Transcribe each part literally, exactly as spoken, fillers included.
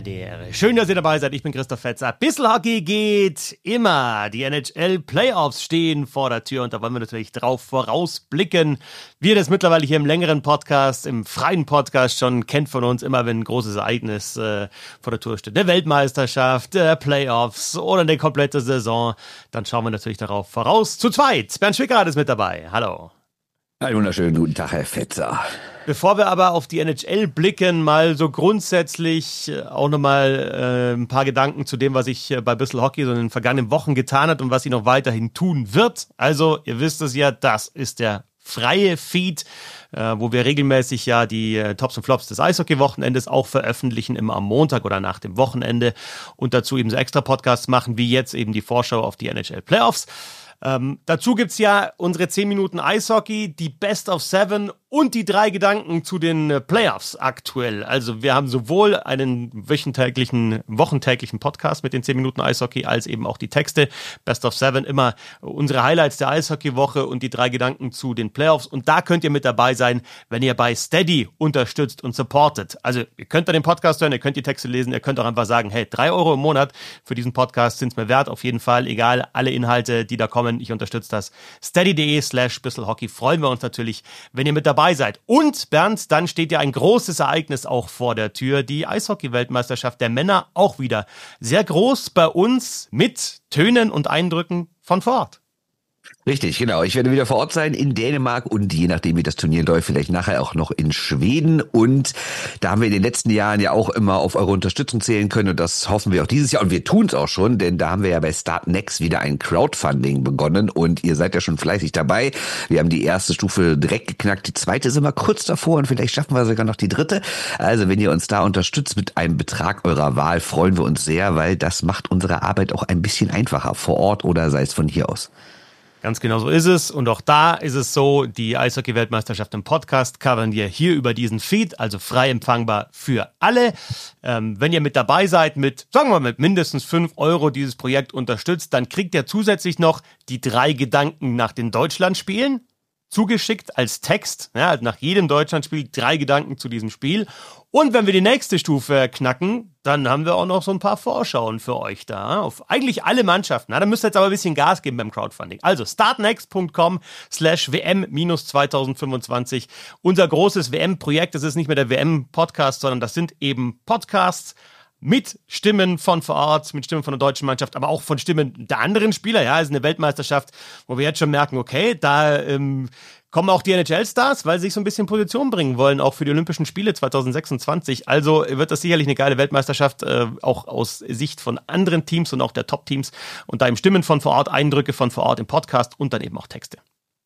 die Ehre. Schön, dass ihr dabei seid. Ich bin Christoph Fetzer. Bissl Hockey geht immer. Die N H L Playoffs stehen vor der Tür und da wollen wir natürlich drauf vorausblicken. Wie ihr das mittlerweile hier im längeren Podcast, im freien Podcast schon kennt von uns, immer wenn ein großes Ereignis äh, vor der Tür steht, der Weltmeisterschaft, der Playoffs oder eine komplette Saison, dann schauen wir natürlich darauf voraus. Zu zweit. Bernd Schwickerath ist mit dabei. Hallo. Einen wunderschönen guten Tag, Herr Fetzer. Bevor wir aber auf die N H L blicken, mal so grundsätzlich auch nochmal äh, ein paar Gedanken zu dem, was ich äh, bei Bissl Hockey so in den vergangenen Wochen getan hat und was ich noch weiterhin tun wird. Also, ihr wisst es ja, das ist der freie Feed, äh, wo wir regelmäßig ja die äh, Tops und Flops des Eishockey-Wochenendes auch veröffentlichen, immer am Montag oder nach dem Wochenende und dazu eben so extra Podcasts machen, wie jetzt eben die Vorschau auf die N H L Playoffs. Ähm, dazu gibt's ja unsere zehn Minuten Eishockey, die Best of Seven und die drei Gedanken zu den äh, Playoffs aktuell. Also wir haben sowohl einen wöchentlichen, wochentäglichen Podcast mit den zehn Minuten Eishockey, als eben auch die Texte. Best of Seven, immer unsere Highlights der Eishockey-Woche und die drei Gedanken zu den Playoffs. Und da könnt ihr mit dabei sein, wenn ihr bei Steady unterstützt und supportet. Also ihr könnt da den Podcast hören, ihr könnt die Texte lesen, ihr könnt auch einfach sagen, hey, drei Euro im Monat für diesen Podcast sind's mir wert, auf jeden Fall. Egal, alle Inhalte, die da kommen, ich unterstütze das. Steady.de slash bisselhockey. Freuen wir uns natürlich, wenn ihr mit dabei seid. Und Bernd, dann steht ja ein großes Ereignis auch vor der Tür. Die Eishockey-Weltmeisterschaft der Männer auch wieder sehr groß bei uns mit Tönen und Eindrücken von vor Ort. Richtig, genau. Ich werde wieder vor Ort sein in Dänemark und je nachdem, wie das Turnier läuft, vielleicht nachher auch noch in Schweden. Und da haben wir in den letzten Jahren ja auch immer auf eure Unterstützung zählen können und das hoffen wir auch dieses Jahr. Und wir tun es auch schon, denn da haben wir ja bei Startnext wieder ein Crowdfunding begonnen und ihr seid ja schon fleißig dabei. Wir haben die erste Stufe direkt geknackt, die zweite ist immer kurz davor und vielleicht schaffen wir sogar noch die dritte. Also wenn ihr uns da unterstützt mit einem Betrag eurer Wahl, freuen wir uns sehr, weil das macht unsere Arbeit auch ein bisschen einfacher vor Ort oder sei es von hier aus. Ganz genau so ist es. Und auch da ist es so, die Eishockey-Weltmeisterschaft im Podcast covern wir hier über diesen Feed, also frei empfangbar für alle. Ähm, wenn ihr mit dabei seid, mit, sagen wir mal, mit mindestens fünf Euro dieses Projekt unterstützt, dann kriegt ihr zusätzlich noch die drei Gedanken nach den Deutschlandspielen zugeschickt als Text. Ja, also nach jedem Deutschlandspiel drei Gedanken zu diesem Spiel. Und wenn wir die nächste Stufe knacken, dann haben wir auch noch so ein paar Vorschauen für euch da. Auf eigentlich alle Mannschaften. Na, da müsst ihr jetzt aber ein bisschen Gas geben beim Crowdfunding. Also startnext.com slash WM minus zweitausendfünfundzwanzig. Unser großes W M-Projekt. Das ist nicht mehr der W M-Podcast, sondern das sind eben Podcasts mit Stimmen von vor Ort, mit Stimmen von der deutschen Mannschaft, aber auch von Stimmen der anderen Spieler. Ja, es ist eine Weltmeisterschaft, wo wir jetzt schon merken, okay, da ähm, kommen auch die N H L-Stars, weil sie sich so ein bisschen in Position bringen wollen, auch für die Olympischen Spiele zweitausendsechsundzwanzig. Also wird das sicherlich eine geile Weltmeisterschaft, äh, auch aus Sicht von anderen Teams und auch der Top-Teams. Und da eben Stimmen von vor Ort, Eindrücke von vor Ort im Podcast und dann eben auch Texte.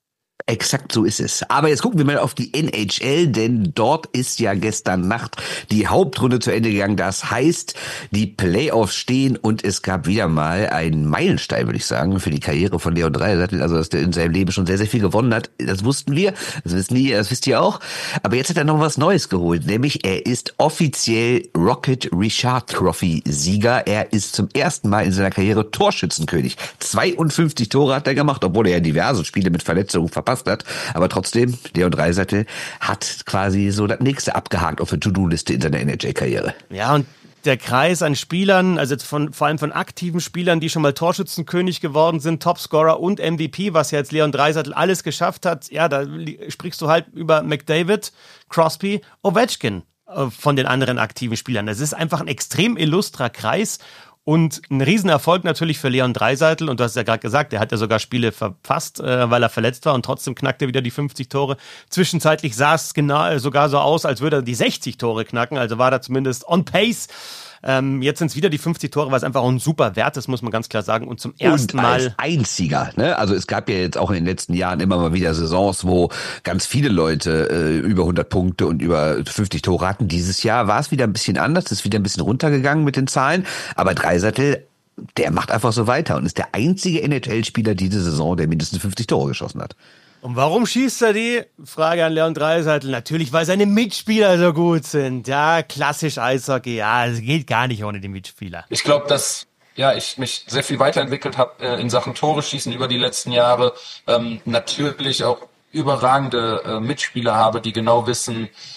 Exakt so ist es. Aber jetzt gucken wir mal auf die N H L, denn dort ist ja gestern Nacht die Hauptrunde zu Ende gegangen. Das heißt, die Playoffs stehen und es gab wieder mal einen Meilenstein, würde ich sagen, für die Karriere von Leon Draisaitl. Also, dass der in seinem Leben schon sehr, sehr viel gewonnen hat. Das wussten wir. Das wissen die, das wisst ihr auch. Aber jetzt hat er noch was Neues geholt. Nämlich, er ist offiziell Rocket Richard Trophy Sieger. Er ist zum ersten Mal in seiner Karriere Torschützenkönig. zweiundfünfzig Tore hat er gemacht, obwohl er ja diverse Spiele mit Verletzungen verpasst hat. Aber trotzdem, Leon Draisaitl hat quasi so das nächste abgehakt auf der To-Do-Liste in seiner N H L-Karriere. Ja, und der Kreis an Spielern, also jetzt von, vor allem von aktiven Spielern, die schon mal Torschützenkönig geworden sind, Topscorer und M V P, was ja jetzt Leon Draisaitl alles geschafft hat, ja, da sprichst du halt über McDavid, Crosby, Ovechkin äh, von den anderen aktiven Spielern. Das ist einfach ein extrem illustrer Kreis. Und ein Riesenerfolg natürlich für Leon Draisaitl. Und du hast ja gerade gesagt, er hat ja sogar Spiele verpasst, äh, weil er verletzt war. Und trotzdem knackte er wieder die fünfzig Tore. Zwischenzeitlich sah es genau, sogar so aus, als würde er die sechzig Tore knacken. Also war er zumindest on pace. Ähm, jetzt sind es wieder die fünfzig Tore, was einfach auch ein super Wert ist, muss man ganz klar sagen. Und zum ersten und als Mal einziger, ne? Also es gab ja jetzt auch in den letzten Jahren immer mal wieder Saisons, wo ganz viele Leute äh, über hundert Punkte und über fünfzig Tore hatten. Dieses Jahr war es wieder ein bisschen anders, ist wieder ein bisschen runtergegangen mit den Zahlen. Aber Draisaitl, der macht einfach so weiter und ist der einzige N H L-Spieler diese Saison, der mindestens fünfzig Tore geschossen hat. Und warum schießt er die? Frage an Leon Draisaitl. Natürlich, weil seine Mitspieler so gut sind. Ja, klassisch Eishockey. Ja, es geht gar nicht ohne die Mitspieler. Ich glaube, dass ja ich mich sehr viel weiterentwickelt habe äh, in Sachen Tore schießen über die letzten Jahre. Ähm, natürlich auch überragende äh, Mitspieler habe, die genau wissen,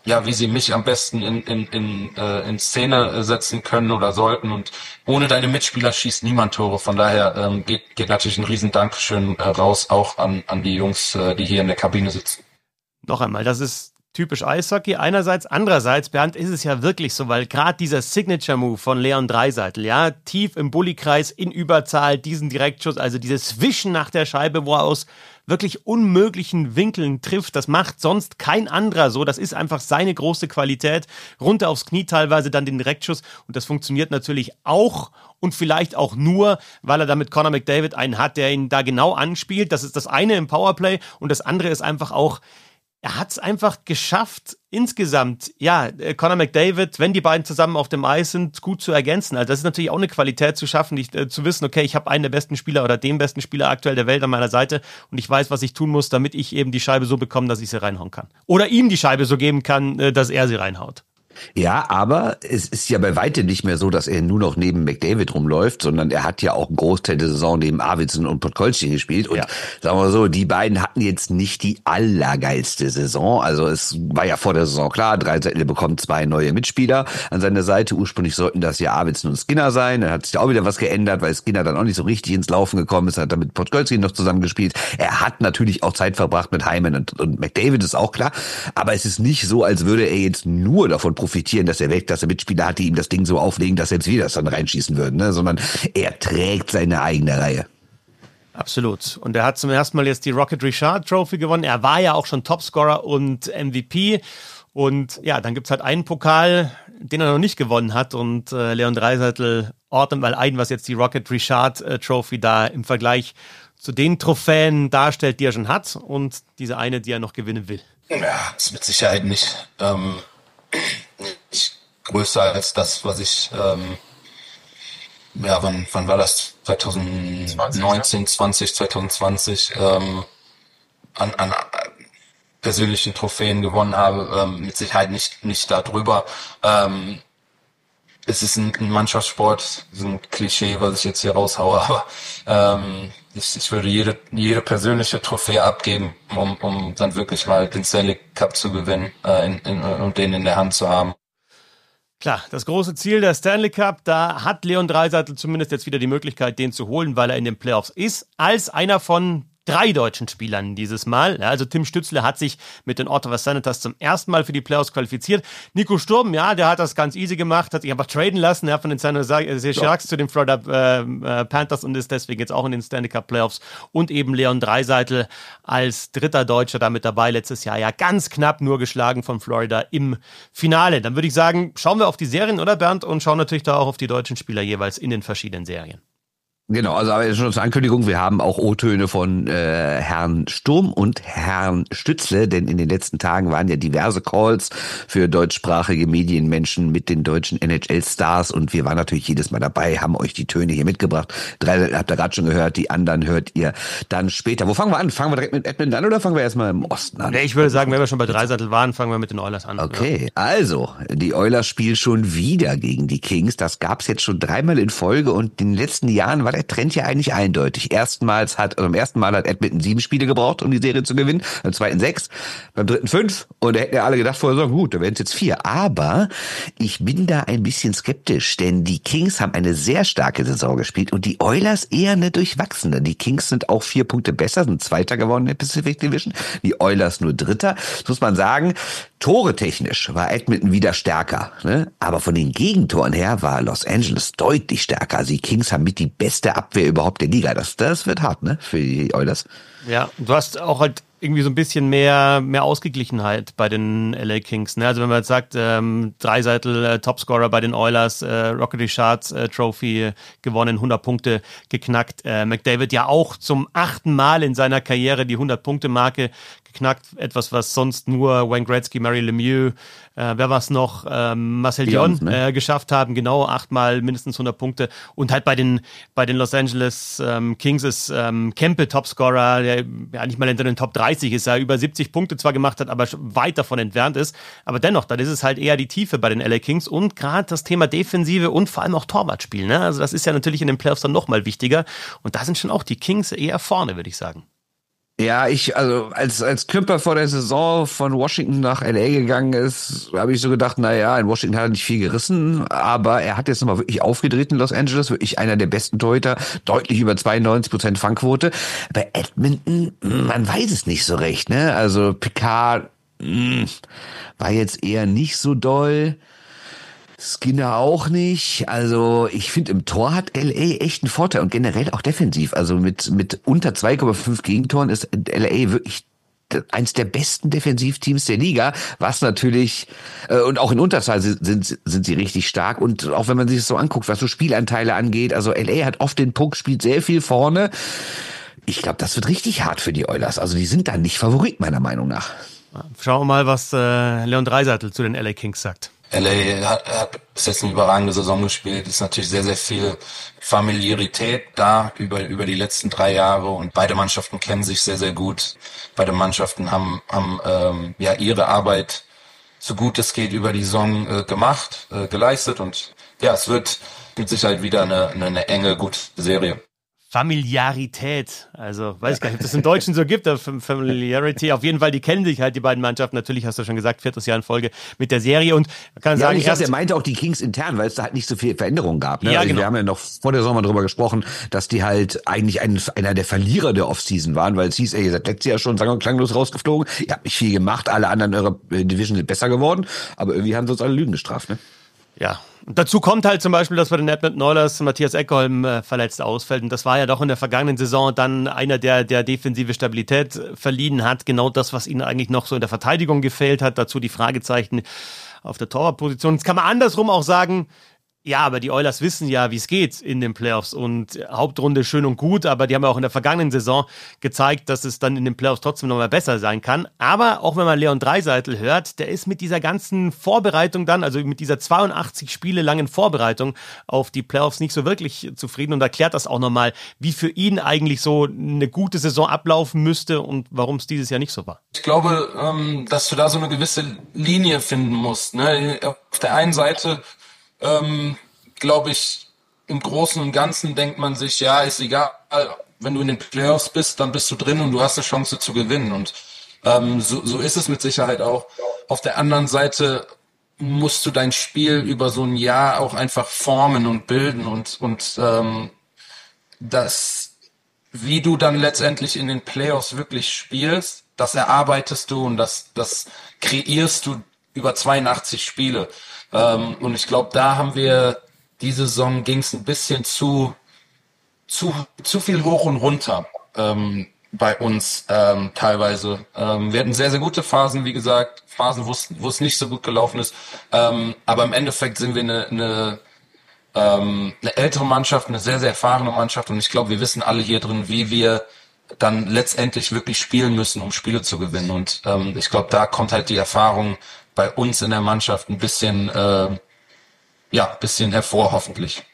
ja, wie sie mich am besten in, in, in, äh, in Szene setzen können oder sollten. Und ohne deine Mitspieler schießt niemand Tore. Von daher ähm, geht, geht natürlich ein riesen Dankeschön äh, raus, auch an, an die Jungs, äh, die hier in der Kabine sitzen. Noch einmal, das ist typisch Eishockey einerseits. Andererseits, Bernd, ist es ja wirklich so, weil gerade dieser Signature-Move von Leon Draisaitl, ja, tief im Bullykreis, in Überzahl, diesen Direktschuss, also dieses Wischen nach der Scheibe, wo er aus wirklich unmöglichen Winkeln trifft, das macht sonst kein anderer so. Das ist einfach seine große Qualität. Runter aufs Knie teilweise, dann den Direktschuss. Und das funktioniert natürlich auch und vielleicht auch nur, weil er damit Connor McDavid einen hat, der ihn da genau anspielt. Das ist das eine im Powerplay. Und das andere ist einfach auch, er hat es einfach geschafft, insgesamt, ja, Connor McDavid, wenn die beiden zusammen auf dem Eis sind, gut zu ergänzen. Also das ist natürlich auch eine Qualität zu schaffen, nicht, äh, zu wissen, okay, ich habe einen der besten Spieler oder den besten Spieler aktuell der Welt an meiner Seite und ich weiß, was ich tun muss, damit ich eben die Scheibe so bekomme, dass ich sie reinhauen kann. Oder ihm die Scheibe so geben kann, äh, dass er sie reinhaut. Ja, aber es ist ja bei weitem nicht mehr so, dass er nur noch neben McDavid rumläuft, sondern er hat ja auch einen Großteil der Saison neben Arvidsson und Podkolzin gespielt. Und ja. sagen wir mal so, die beiden hatten jetzt nicht die allergeilste Saison. Also es war ja vor der Saison klar, Draisaitl bekommt zwei neue Mitspieler an seiner Seite. Ursprünglich sollten das ja Arvidsson und Skinner sein. Dann hat sich auch wieder was geändert, weil Skinner dann auch nicht so richtig ins Laufen gekommen ist, hat dann mit Podkolzin noch zusammengespielt. Er hat natürlich auch Zeit verbracht mit Hyman und, und McDavid, ist auch klar. Aber es ist nicht so, als würde er jetzt nur davon profitieren, dass er Weltklasse-Mitspieler hat, die ihm das Ding so auflegen, dass selbst wir das dann reinschießen würden, ne? Sondern er trägt seine eigene Reihe. Absolut. Und er hat zum ersten Mal jetzt die Rocket Richard Trophy gewonnen. Er war ja auch schon Topscorer und M V P. Und ja, dann gibt's halt einen Pokal, den er noch nicht gewonnen hat. Und äh, Leon Draisaitl ordnet mal ein, was jetzt die Rocket Richard äh, Trophy da im Vergleich zu den Trophäen darstellt, die er schon hat. Und diese eine, die er noch gewinnen will. Ja, ist mit Sicherheit nicht... Ähm nicht größer als das, was ich, ähm, ja, wann, wann war das? zwanzig neunzehn, zwanzig, zwanzig zwanzig, ähm, an, an persönlichen Trophäen gewonnen habe, ähm, mit Sicherheit nicht, nicht darüber. Ähm, es ist ein, ein Mannschaftssport, so ein Klischee, was ich jetzt hier raushaue, aber ähm, ich, ich würde jede, jede persönliche Trophäe abgeben, um, um dann wirklich mal den Stanley Cup zu gewinnen äh, in, in, und den in der Hand zu haben. Klar, das große Ziel der Stanley Cup, da hat Leon Draisaitl zumindest jetzt wieder die Möglichkeit, den zu holen, weil er in den Playoffs ist, als einer von drei deutschen Spielern dieses Mal. Ja, also Tim Stützle hat sich mit den Ottawa Senators zum ersten Mal für die Playoffs qualifiziert. Nico Sturm, ja, der hat das ganz easy gemacht, hat sich einfach traden lassen, ja, von den San Jose Sharks zu den Florida äh, Panthers und ist deswegen jetzt auch in den Stanley Cup Playoffs. Und eben Leon Draisaitl als dritter Deutscher da mit dabei, letztes Jahr ja ganz knapp nur geschlagen von Florida im Finale. Dann würde ich sagen, schauen wir auf die Serien, oder Bernd? Und schauen natürlich da auch auf die deutschen Spieler jeweils in den verschiedenen Serien. Genau, also aber schon zur Ankündigung, wir haben auch O-Töne von äh, Herrn Sturm und Herrn Stützle, denn in den letzten Tagen waren ja diverse Calls für deutschsprachige Medienmenschen mit den deutschen N H L-Stars und wir waren natürlich jedes Mal dabei, haben euch die Töne hier mitgebracht. Drei habt ihr gerade schon gehört, die anderen hört ihr dann später. Wo fangen wir an? Fangen wir direkt mit Edmonton an oder fangen wir erstmal im Osten an? Nee, ich würde sagen, wenn wir schon bei Draisaitl waren, fangen wir mit den Oilers an. Okay, ja. Also, die Oilers spielen schon wieder gegen die Kings. Das gab's jetzt schon dreimal in Folge und in den letzten Jahren war der Trend ja eigentlich eindeutig. Erstmals hat, also beim ersten Mal hat Edmonton sieben Spiele gebraucht, um die Serie zu gewinnen, beim zweiten sechs, beim dritten fünf und da hätten ja alle gedacht vorher so, gut, da wären es jetzt vier. Aber ich bin da ein bisschen skeptisch, denn die Kings haben eine sehr starke Saison gespielt und die Oilers eher eine durchwachsene. Die Kings sind auch vier Punkte besser, sind Zweiter geworden in der Pacific Division, die Oilers nur Dritter. Das muss man sagen, Tore technisch war Edmonton wieder stärker, ne? Aber von den Gegentoren her war Los Angeles deutlich stärker. Also die Kings haben mit die beste Abwehr überhaupt der Liga. Das, das wird hart, ne, für die Oilers. Ja, du hast auch halt irgendwie so ein bisschen mehr mehr Ausgeglichenheit bei den L A Kings. Ne? Also wenn man jetzt sagt, ähm, Draisaitl, äh, Topscorer bei den Oilers, äh, Rocket Richard äh, Trophy gewonnen, hundert Punkte geknackt. Äh, McDavid ja auch zum achten Mal in seiner Karriere die hundert-Punkte-Marke geknackt. Etwas, was sonst nur Wayne Gretzky, Mario Lemieux, äh, wer war's noch, ähm, Marcel Dion ne? äh, geschafft haben. Genau, achtmal mindestens hundert Punkte. Und halt bei den bei den Los Angeles ähm, Kings ist ähm, Kempe Topscorer, der ja nicht mal hinter den Top dreißig ist, er über siebzig Punkte zwar gemacht hat, aber weit davon entfernt ist. Aber dennoch, dann ist es halt eher die Tiefe bei den L A Kings und gerade das Thema Defensive und vor allem auch Torwartspiel. Ne? Also das ist ja natürlich in den Playoffs dann nochmal wichtiger. Und da sind schon auch die Kings eher vorne, würde ich sagen. Ja, ich, also als als Kümper vor der Saison von Washington nach L A gegangen ist, habe ich so gedacht, na ja, in Washington hat er nicht viel gerissen, aber er hat jetzt nochmal wirklich aufgedreht in Los Angeles, wirklich einer der besten Torhüter, deutlich über zweiundneunzig Prozent Fangquote. Bei Edmonton, man weiß es nicht so recht, ne? Also Picard mh, war jetzt eher nicht so doll. Skinner auch nicht. Also ich finde, im Tor hat L A echt einen Vorteil und generell auch defensiv. Also mit mit unter zwei Komma fünf Gegentoren ist L A wirklich eins der besten Defensivteams der Liga, was natürlich äh, und auch in Unterzahl sind, sind sind sie richtig stark und auch wenn man sich das so anguckt, was so Spielanteile angeht, also L A hat oft den Puck, spielt sehr viel vorne. Ich glaube, das wird richtig hart für die Oilers. Also die sind da nicht Favorit meiner Meinung nach. Schauen wir mal, was äh, Leon Draisaitl zu den L A Kings sagt. L A hat, hat bis jetzt eine überragende Saison gespielt. Es ist natürlich sehr, sehr viel Familiarität da über, über die letzten drei Jahre und beide Mannschaften kennen sich sehr, sehr gut. Beide Mannschaften haben, haben ähm, ja ihre Arbeit so gut es geht über die Saison äh, gemacht, äh, geleistet und ja, es wird mit Sicherheit wieder eine, eine, eine enge, gute Serie. Familiarität, also weiß ich gar nicht, ob das im Deutschen so gibt, Familiarity, auf jeden Fall, die kennen sich halt, die beiden Mannschaften, natürlich hast du schon gesagt, viertes Jahr in Folge mit der Serie und man kann ja, sagen, ich erst glaube, er meinte auch die Kings intern, weil es da halt nicht so viel Veränderungen gab. Ne? Ja, also genau. Wir haben ja noch vor der Sommer drüber gesprochen, dass die halt eigentlich ein, einer der Verlierer der Offseason waren, weil es hieß, ey, ihr seid letztes Jahr schon sang- und klanglos rausgeflogen, ihr habt nicht viel gemacht, alle anderen in eurer Division sind besser geworden, aber irgendwie haben sie uns alle Lügen gestraft, ne? Ja, und dazu kommt halt zum Beispiel, dass bei den Edmonton Oilers Matthias Ekholm äh, verletzt ausfällt. Und das war ja doch in der vergangenen Saison dann einer, der der defensive Stabilität verliehen hat. Genau das, was ihnen eigentlich noch so in der Verteidigung gefehlt hat. Dazu die Fragezeichen auf der Torwartposition. Jetzt kann man andersrum auch sagen, ja, aber die Oilers wissen ja, wie es geht in den Playoffs und Hauptrunde schön und gut, aber die haben ja auch in der vergangenen Saison gezeigt, dass es dann in den Playoffs trotzdem nochmal besser sein kann. Aber auch wenn man Leon Draisaitl hört, der ist mit dieser ganzen Vorbereitung dann, also mit dieser zweiundachtzig Spiele langen Vorbereitung auf die Playoffs nicht so wirklich zufrieden und erklärt das auch nochmal, wie für ihn eigentlich so eine gute Saison ablaufen müsste und warum es dieses Jahr nicht so war. Ich glaube, ähm, dass du da so eine gewisse Linie finden musst. Ne? Auf der einen Seite Ähm, glaube ich, im Großen und Ganzen denkt man sich, ja, ist egal, wenn du in den Playoffs bist, dann bist du drin und du hast eine Chance zu gewinnen und ähm, so, so ist es mit Sicherheit auch. Auf der anderen Seite musst du dein Spiel über so ein Jahr auch einfach formen und bilden und, und ähm, das, wie du dann letztendlich in den Playoffs wirklich spielst, das erarbeitest du und das, das kreierst du über zweiundachtzig Spiele. Ähm, und ich glaube, da haben wir, die Saison ging es ein bisschen zu, zu, zu viel hoch und runter ähm, bei uns ähm, teilweise. Ähm, wir hatten sehr, sehr gute Phasen, wie gesagt, Phasen, wo es nicht so gut gelaufen ist. Ähm, aber im Endeffekt sind wir eine, eine, ähm, eine ältere Mannschaft, eine sehr, sehr erfahrene Mannschaft. Und ich glaube, wir wissen alle hier drin, wie wir dann letztendlich wirklich spielen müssen, um Spiele zu gewinnen. Und ähm, ich glaube, da kommt halt die Erfahrung bei uns in der Mannschaft ein bisschen, äh, ja, bisschen hervor, hoffentlich.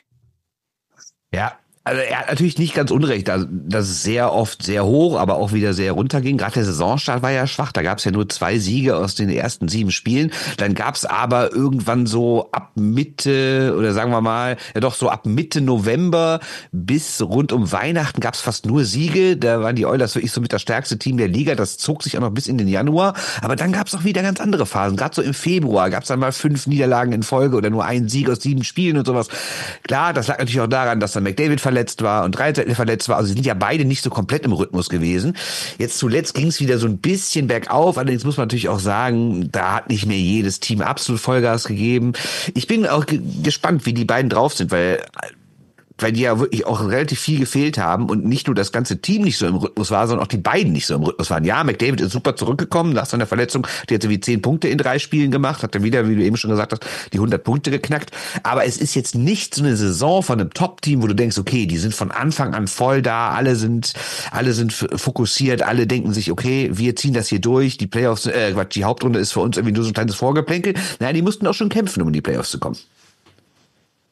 Ja, also er hat natürlich nicht ganz unrecht, dass es sehr oft sehr hoch, aber auch wieder sehr runter ging. Gerade der Saisonstart war ja schwach, da gab es ja nur zwei Siege aus den ersten sieben Spielen. Dann gab es aber irgendwann so ab Mitte, oder sagen wir mal, ja doch so ab Mitte November bis rund um Weihnachten gab es fast nur Siege. Da waren die Oilers wirklich so mit das stärkste Team der Liga. Das zog sich auch noch bis in den Januar. Aber dann gab es auch wieder ganz andere Phasen. Gerade so im Februar gab es dann mal fünf Niederlagen in Folge oder nur einen Sieg aus sieben Spielen und sowas. Klar, das lag natürlich auch daran, dass dann McDavid verletzt war und Draisaitl verletzt war. Also sie sind ja beide nicht so komplett im Rhythmus gewesen. Jetzt zuletzt ging es wieder so ein bisschen bergauf. Allerdings muss man natürlich auch sagen, da hat nicht mehr jedes Team absolut Vollgas gegeben. Ich bin auch ge- gespannt, wie die beiden drauf sind, weil weil die ja wirklich auch relativ viel gefehlt haben und nicht nur das ganze Team nicht so im Rhythmus war, sondern auch die beiden nicht so im Rhythmus waren. Ja, McDavid ist super zurückgekommen nach seiner Verletzung, die hat so wie zehn Punkte in drei Spielen gemacht, hat dann wieder, wie du eben schon gesagt hast, die hundert Punkte geknackt. Aber es ist jetzt nicht so eine Saison von einem Top-Team, wo du denkst, okay, die sind von Anfang an voll da, alle sind, alle sind fokussiert, alle denken sich, okay, wir ziehen das hier durch, die Playoffs, äh, Quatsch, die Hauptrunde ist für uns irgendwie nur so ein kleines Vorgeplänkel. Naja, die mussten auch schon kämpfen, um in die Playoffs zu kommen.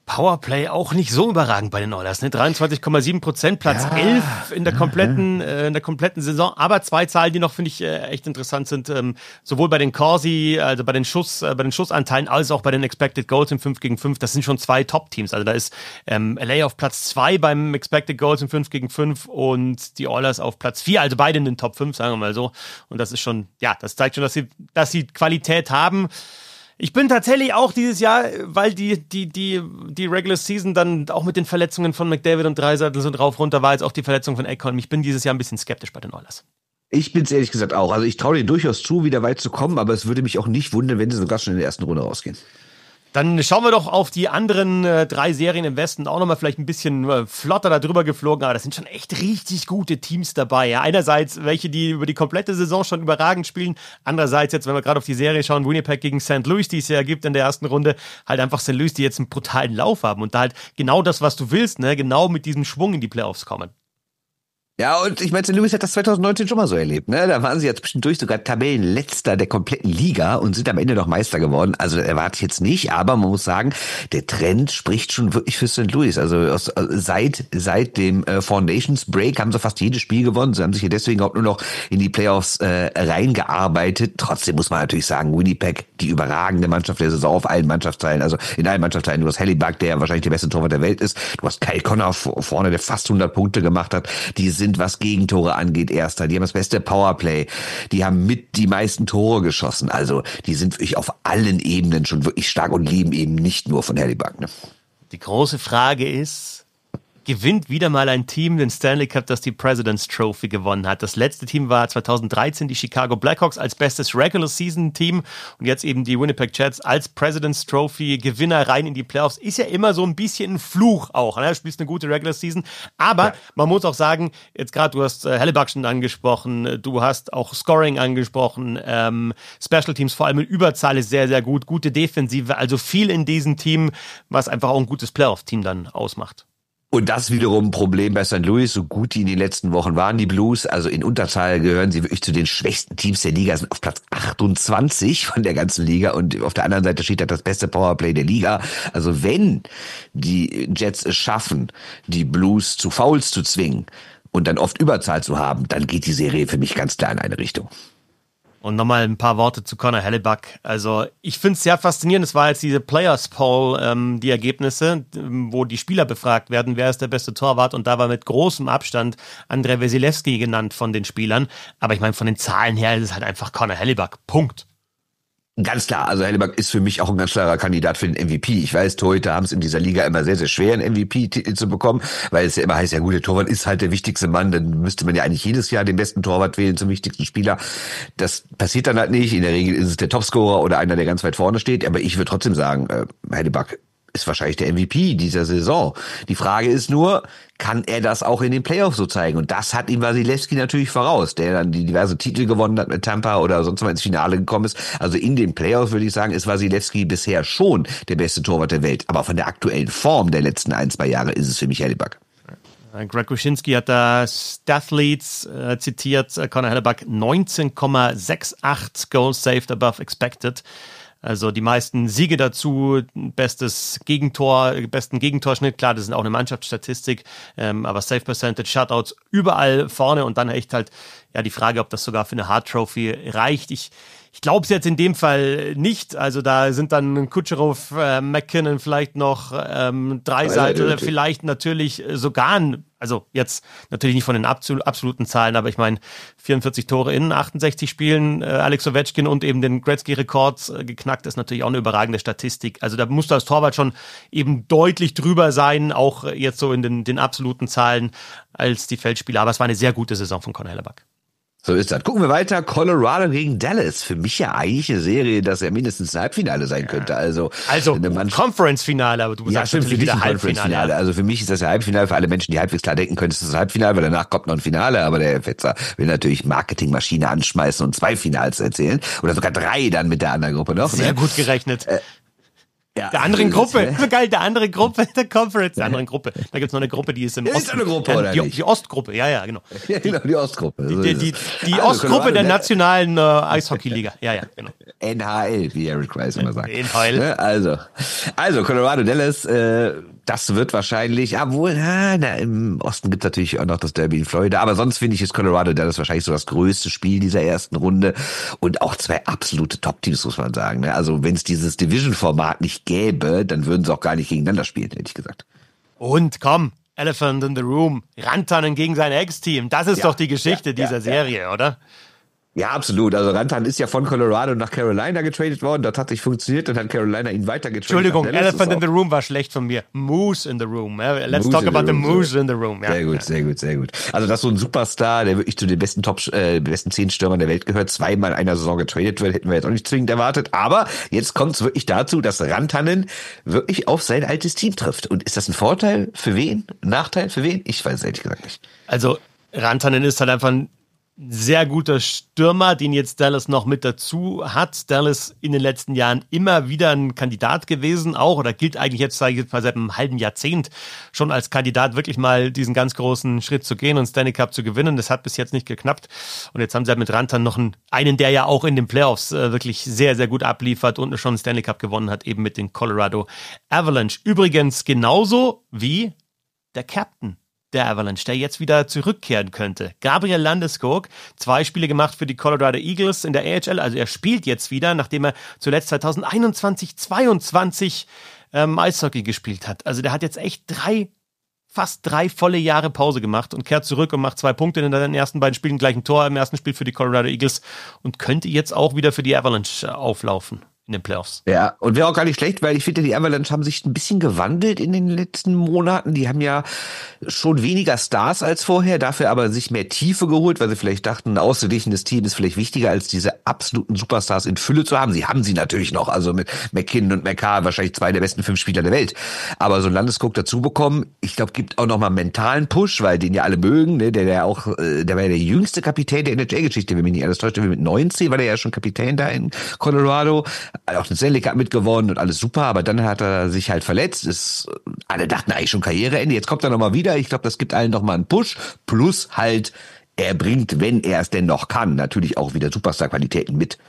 Powerplay auch nicht so überragend bei den Oilers, ne? dreiundzwanzig Komma sieben Prozent, Platz ja. elf in der kompletten äh, in der kompletten Saison. Aber zwei Zahlen, die noch, finde ich, äh, echt interessant sind, ähm, sowohl bei den Corsi, also bei den Schuss, äh, bei den Schussanteilen, als auch bei den Expected Goals im fünf gegen fünf. Das sind schon zwei Top-Teams. Also da ist ähm, L A auf Platz zwei beim Expected Goals im fünf gegen fünf und die Oilers auf Platz vier, also beide in den Top fünf, sagen wir mal so. Und das ist schon, ja, das zeigt schon, dass sie, dass sie Qualität haben. Ich bin tatsächlich auch dieses Jahr, weil die, die, die, die Regular Season dann auch mit den Verletzungen von McDavid und Draisaitl so drauf runter war, jetzt auch die Verletzung von Ekholm. Ich bin dieses Jahr ein bisschen skeptisch bei den Oilers. Ich bin's ehrlich gesagt auch. Also ich traue denen durchaus zu, wieder weit zu kommen, aber es würde mich auch nicht wundern, wenn sie sogar schon in der ersten Runde rausgehen. Dann schauen wir doch auf die anderen äh, drei Serien im Westen, auch nochmal vielleicht ein bisschen äh, flotter da drüber geflogen, aber das sind schon echt richtig gute Teams dabei. Ja. Einerseits welche, die über die komplette Saison schon überragend spielen, andererseits jetzt, wenn wir gerade auf die Serie schauen, Winnipeg gegen Sankt Louis, die es ja gibt in der ersten Runde, halt einfach Sankt Louis, die jetzt einen brutalen Lauf haben und da halt genau das, was du willst, ne, genau mit diesem Schwung in die Playoffs kommen. Ja, und ich meine, Sankt Louis hat das zwanzig neunzehn schon mal so erlebt, ne? Da waren sie jetzt zwischendurch sogar Tabellenletzter der kompletten Liga und sind am Ende noch Meister geworden. Also erwarte ich jetzt nicht, aber man muss sagen, der Trend spricht schon wirklich für Sankt Louis. Also aus, seit seit dem äh, Four Nations Break haben sie fast jedes Spiel gewonnen. Sie haben sich ja deswegen auch nur noch in die Playoffs äh, reingearbeitet. Trotzdem muss man natürlich sagen, Winnipeg, die überragende Mannschaft der Saison auf allen Mannschaftsteilen, also in allen Mannschaftsteilen. Du hast Hellebuyck, der wahrscheinlich der beste Torwart der Welt ist. Du hast Kyle Connor vorne, der fast hundert Punkte gemacht hat. Die sind, was Gegentore angeht, Erster. Die haben das beste Powerplay. Die haben mit die meisten Tore geschossen. Also die sind wirklich auf allen Ebenen schon wirklich stark und leben eben nicht nur von Hellebuyck. Ne? Die große Frage ist, gewinnt wieder mal ein Team den Stanley Cup, das die President's Trophy gewonnen hat. Das letzte Team war zwanzig dreizehn die Chicago Blackhawks als bestes Regular Season Team und jetzt eben die Winnipeg Jets als President's Trophy Gewinner rein in die Playoffs. Ist ja immer so ein bisschen ein Fluch auch. Ne? Du spielst eine gute Regular Season, aber ja. Man muss auch sagen, jetzt gerade du hast äh, Hellebuyck schon angesprochen, du hast auch Scoring angesprochen, ähm, Special Teams vor allem in Überzahl ist sehr, sehr gut, gute Defensive, also viel in diesem Team, was einfach auch ein gutes Playoff-Team dann ausmacht. Und das wiederum ein Problem bei Sankt Louis, so gut die in den letzten Wochen waren, die Blues. Also in Unterzahl gehören sie wirklich zu den schwächsten Teams der Liga, sind auf Platz achtundzwanzig von der ganzen Liga und auf der anderen Seite steht da das beste Powerplay der Liga. Also wenn die Jets es schaffen, die Blues zu Fouls zu zwingen und dann oft Überzahl zu haben, dann geht die Serie für mich ganz klar in eine Richtung. Und nochmal ein paar Worte zu Connor Hellebuyck. Also ich finde es sehr faszinierend, es war jetzt diese Players Poll, ähm, die Ergebnisse, wo die Spieler befragt werden, wer ist der beste Torwart und da war mit großem Abstand Andrei Vasilevskiy genannt von den Spielern. Aber ich meine, von den Zahlen her ist es halt einfach Connor Hellebuyck. Punkt. Ganz klar, also Hellebuyck ist für mich auch ein ganz klarer Kandidat für den M V P. Ich weiß, Torhüter haben es in dieser Liga immer sehr, sehr schwer, einen M V P-Titel zu bekommen, weil es ja immer heißt, ja gut, der Torwart ist halt der wichtigste Mann, dann müsste man ja eigentlich jedes Jahr den besten Torwart wählen zum wichtigsten Spieler. Das passiert dann halt nicht. In der Regel ist es der Topscorer oder einer, der ganz weit vorne steht, aber ich würde trotzdem sagen, äh, Hellebuyck ist wahrscheinlich der M V P dieser Saison. Die Frage ist nur, kann er das auch in den Playoffs so zeigen? Und das hat ihm Vasilevskiy natürlich voraus, der dann die diverse Titel gewonnen hat mit Tampa oder sonst mal ins Finale gekommen ist. Also in den Playoffs würde ich sagen, ist Vasilevskiy bisher schon der beste Torwart der Welt. Aber von der aktuellen Form der letzten ein, zwei Jahre ist es für mich Hellebuyck. Greg Wyshynski hat da Stathletes äh, zitiert, Connor Hellebuyck neunzehn Komma achtundsechzig Goals saved above expected. Also die meisten Siege dazu, bestes Gegentor, besten Gegentorschnitt, klar, das sind auch eine Mannschaftsstatistik, ähm, aber Save Percentage, Shutouts überall vorne und dann echt halt ja die Frage, ob das sogar für eine Hart Trophy reicht. Ich Ich glaube es jetzt in dem Fall nicht. Also da sind dann Kutscherow, äh, McKinnon, vielleicht noch ähm, Draisaitl, vielleicht natürlich sogar ein, also jetzt natürlich nicht von den absol- absoluten Zahlen, aber ich meine vierundvierzig Tore in achtundsechzig Spielen, äh, Alex Ovechkin und eben den Gretzky-Rekord äh, geknackt, ist natürlich auch eine überragende Statistik. Also da musst du als Torwart schon eben deutlich drüber sein, auch jetzt so in den, den absoluten Zahlen als die Feldspieler. Aber es war eine sehr gute Saison von Connor Hellebuyck. So ist das. Gucken wir weiter. Colorado gegen Dallas. Für mich ja eigentlich eine Serie, dass er mindestens ein Halbfinale sein könnte. Also, also ein Conference-Finale, aber du ja, sagst stimmt, natürlich wieder Halbfinale. Also für mich ist das ja Halbfinale. Für alle Menschen, die halbwegs klar denken können, ist das Halbfinale, weil danach kommt noch ein Finale. Aber der Fetzer will natürlich Marketingmaschine anschmeißen und zwei Finals erzählen. Oder sogar drei dann mit der anderen Gruppe noch. Sehr ne? gut gerechnet. Äh, Ja, der anderen Gruppe. So geil, der andere Gruppe, der Conference, der anderen Gruppe. Da gibt's noch eine Gruppe, die ist im ja, Osten. Ist eine Gruppe, ja, oder die, nicht? die Ostgruppe, ja, ja, genau. Ja, genau, die Ostgruppe. So die die, die, die also, Ostgruppe der nationalen äh, Eishockey-Liga. Ja, ja, genau. N H L, wie Eric Rice immer sagt. N H L. Also, also Colorado Dallas, äh, das wird wahrscheinlich, obwohl, na, na, im Osten gibt's natürlich auch noch das Derby in Florida, aber sonst finde ich, ist Colorado Dallas wahrscheinlich so das größte Spiel dieser ersten Runde und auch zwei absolute Top-Teams, muss man sagen. Ne? Also wenn es dieses Division-Format nicht gäbe, dann würden sie auch gar nicht gegeneinander spielen, hätte ich gesagt. Und komm, Elephant in the Room, Rantanen gegen sein Ex-Team, das ist Ja, doch die Geschichte ja, dieser ja, Serie, ja. oder? Ja, absolut. Also Rantan ist ja von Colorado nach Carolina getradet worden. Dort hat sich funktioniert und hat Carolina ihn weiter getradet. Entschuldigung, Elephant in the Room war schlecht von mir. Moose in the Room. Let's Moose talk about the, the Moose in the Room. Ja. Sehr gut, sehr gut, sehr gut. Also das ist so ein Superstar, der wirklich zu den besten Top, äh, besten zehn Stürmern der Welt gehört, zweimal in einer Saison getradet wird, hätten wir jetzt auch nicht zwingend erwartet. Aber jetzt kommt es wirklich dazu, dass Rantanen wirklich auf sein altes Team trifft. Und ist das ein Vorteil für wen? Ein Nachteil für wen? Ich weiß es ehrlich gesagt nicht. Also Rantanen ist halt einfach ein sehr guter Stürmer, den jetzt Dallas noch mit dazu hat. Dallas in den letzten Jahren immer wieder ein Kandidat gewesen, auch, oder gilt eigentlich jetzt, sage ich jetzt mal, seit einem halben Jahrzehnt schon als Kandidat, wirklich mal diesen ganz großen Schritt zu gehen und Stanley Cup zu gewinnen. Das hat bis jetzt nicht geklappt. Und jetzt haben sie halt mit Rantan noch einen, einen der ja auch in den Playoffs äh, wirklich sehr, sehr gut abliefert und schon einen Stanley Cup gewonnen hat, eben mit den Colorado Avalanche. Übrigens genauso wie der Captain der Avalanche, der jetzt wieder zurückkehren könnte. Gabriel Landeskog, zwei Spiele gemacht für die Colorado Eagles in der A H L, also er spielt jetzt wieder, nachdem er zuletzt zwanzig einundzwanzig, zweiundzwanzig ähm, Eishockey gespielt hat. Also der hat jetzt echt drei, fast drei volle Jahre Pause gemacht und kehrt zurück und macht zwei Punkte in den ersten beiden Spielen, gleich ein Tor im ersten Spiel für die Colorado Eagles und könnte jetzt auch wieder für die Avalanche auflaufen in den Playoffs. Ja, und wäre auch gar nicht schlecht, weil ich finde, die Avalanche haben sich ein bisschen gewandelt in den letzten Monaten. Die haben ja schon weniger Stars als vorher, dafür aber sich mehr Tiefe geholt, weil sie vielleicht dachten, ein ausgeglichenes Team ist vielleicht wichtiger, als diese absoluten Superstars in Fülle zu haben. Sie haben sie natürlich noch, also mit McKinnon und McCarr wahrscheinlich zwei der besten fünf Spieler der Welt. Aber so ein Landeskog dazu bekommen, ich glaube, gibt auch noch mal einen mentalen Push, weil den ja alle mögen, ne? Der der auch, der war ja der jüngste Kapitän der N H L-Geschichte, wenn mich nicht alles täuscht, mit neunzehn war der ja schon Kapitän da in Colorado. Auch den Stanley Cup mitgewonnen und alles super, aber dann hat er sich halt verletzt. Ist, alle dachten eigentlich schon Karriereende. Jetzt kommt er nochmal wieder. Ich glaube, das gibt allen nochmal einen Push. Plus halt, er bringt, wenn er es denn noch kann, natürlich auch wieder Superstar-Qualitäten mit.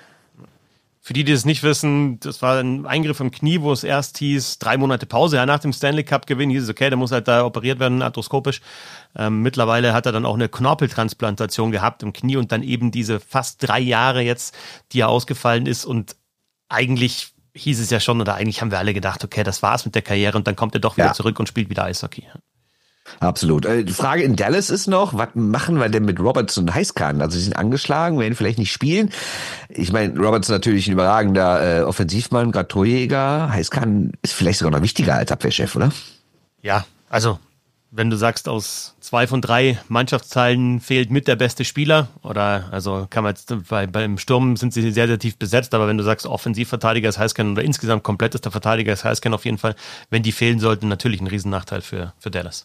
Für die, die es nicht wissen, das war ein Eingriff im Knie, wo es erst hieß, drei Monate Pause. Ja, nach dem Stanley Cup-Gewinn hieß es, okay, der muss halt da operiert werden, arthroskopisch. Ähm, mittlerweile hat er dann auch eine Knorpeltransplantation gehabt im Knie und dann eben diese fast drei Jahre jetzt, die er ausgefallen ist und eigentlich hieß es ja schon, oder eigentlich haben wir alle gedacht, okay, das war's mit der Karriere und dann kommt er doch wieder ja. zurück und spielt wieder Eishockey. Absolut. Die Frage in Dallas ist noch, was machen wir denn mit Robertson und Heiskanen? Also sie sind angeschlagen, werden vielleicht nicht spielen. Ich meine, Robertson natürlich ein überragender äh, Offensivmann, gerade Torjäger. Heiskanen ist vielleicht sogar noch wichtiger als Abwehrchef, oder? Ja, also wenn du sagst, aus zwei von drei Mannschaftsteilen fehlt mit der beste Spieler, oder also kann man jetzt bei, beim Sturm sind sie sehr, sehr tief besetzt, aber wenn du sagst, Offensivverteidiger ist Heiskanen oder insgesamt komplettester Verteidiger ist Heiskanen auf jeden Fall, wenn die fehlen sollten, natürlich ein Riesennachteil für, für Dallas.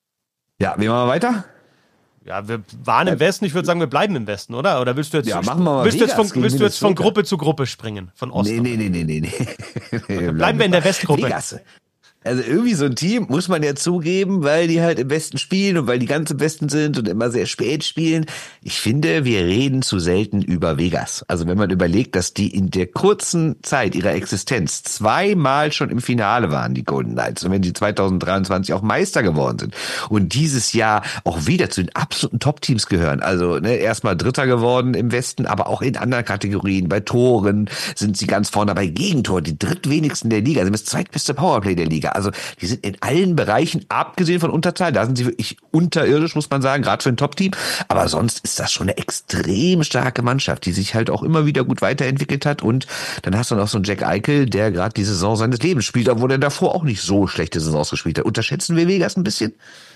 Ja, wie machen wir weiter? Ja, wir waren im Westen, ich würde sagen, wir bleiben im Westen, oder? Oder willst du jetzt, ja, machen wir mal willst du jetzt, von, willst du jetzt von Gruppe zu Gruppe springen? Von Osten? Nee, nee, nee, nee, nee. Okay, bleiben wir in der Westgruppe. Vegas. Also irgendwie so ein Team, muss man ja zugeben, weil die halt im Westen spielen und weil die ganz im Westen sind und immer sehr spät spielen. Ich finde, wir reden zu selten über Vegas. Also wenn man überlegt, dass die in der kurzen Zeit ihrer Existenz zweimal schon im Finale waren, die Golden Knights, und wenn sie zwanzig dreiundzwanzig auch Meister geworden sind und dieses Jahr auch wieder zu den absoluten Top-Teams gehören. Also ne, erstmal Dritter geworden im Westen, aber auch in anderen Kategorien. Bei Toren sind sie ganz vorne, bei Gegentor, die drittwenigsten der Liga, also das zweitbeste Powerplay der Liga. Also die sind in allen Bereichen, abgesehen von Unterzahl, da sind sie wirklich unterirdisch, muss man sagen, gerade für ein Top-Team. Aber sonst ist das schon eine extrem starke Mannschaft, die sich halt auch immer wieder gut weiterentwickelt hat. Und dann hast du noch so einen Jack Eichel, der gerade die Saison seines Lebens spielt, obwohl er davor auch nicht so schlechte Saisons gespielt hat. Unterschätzen wir Vegas ein bisschen?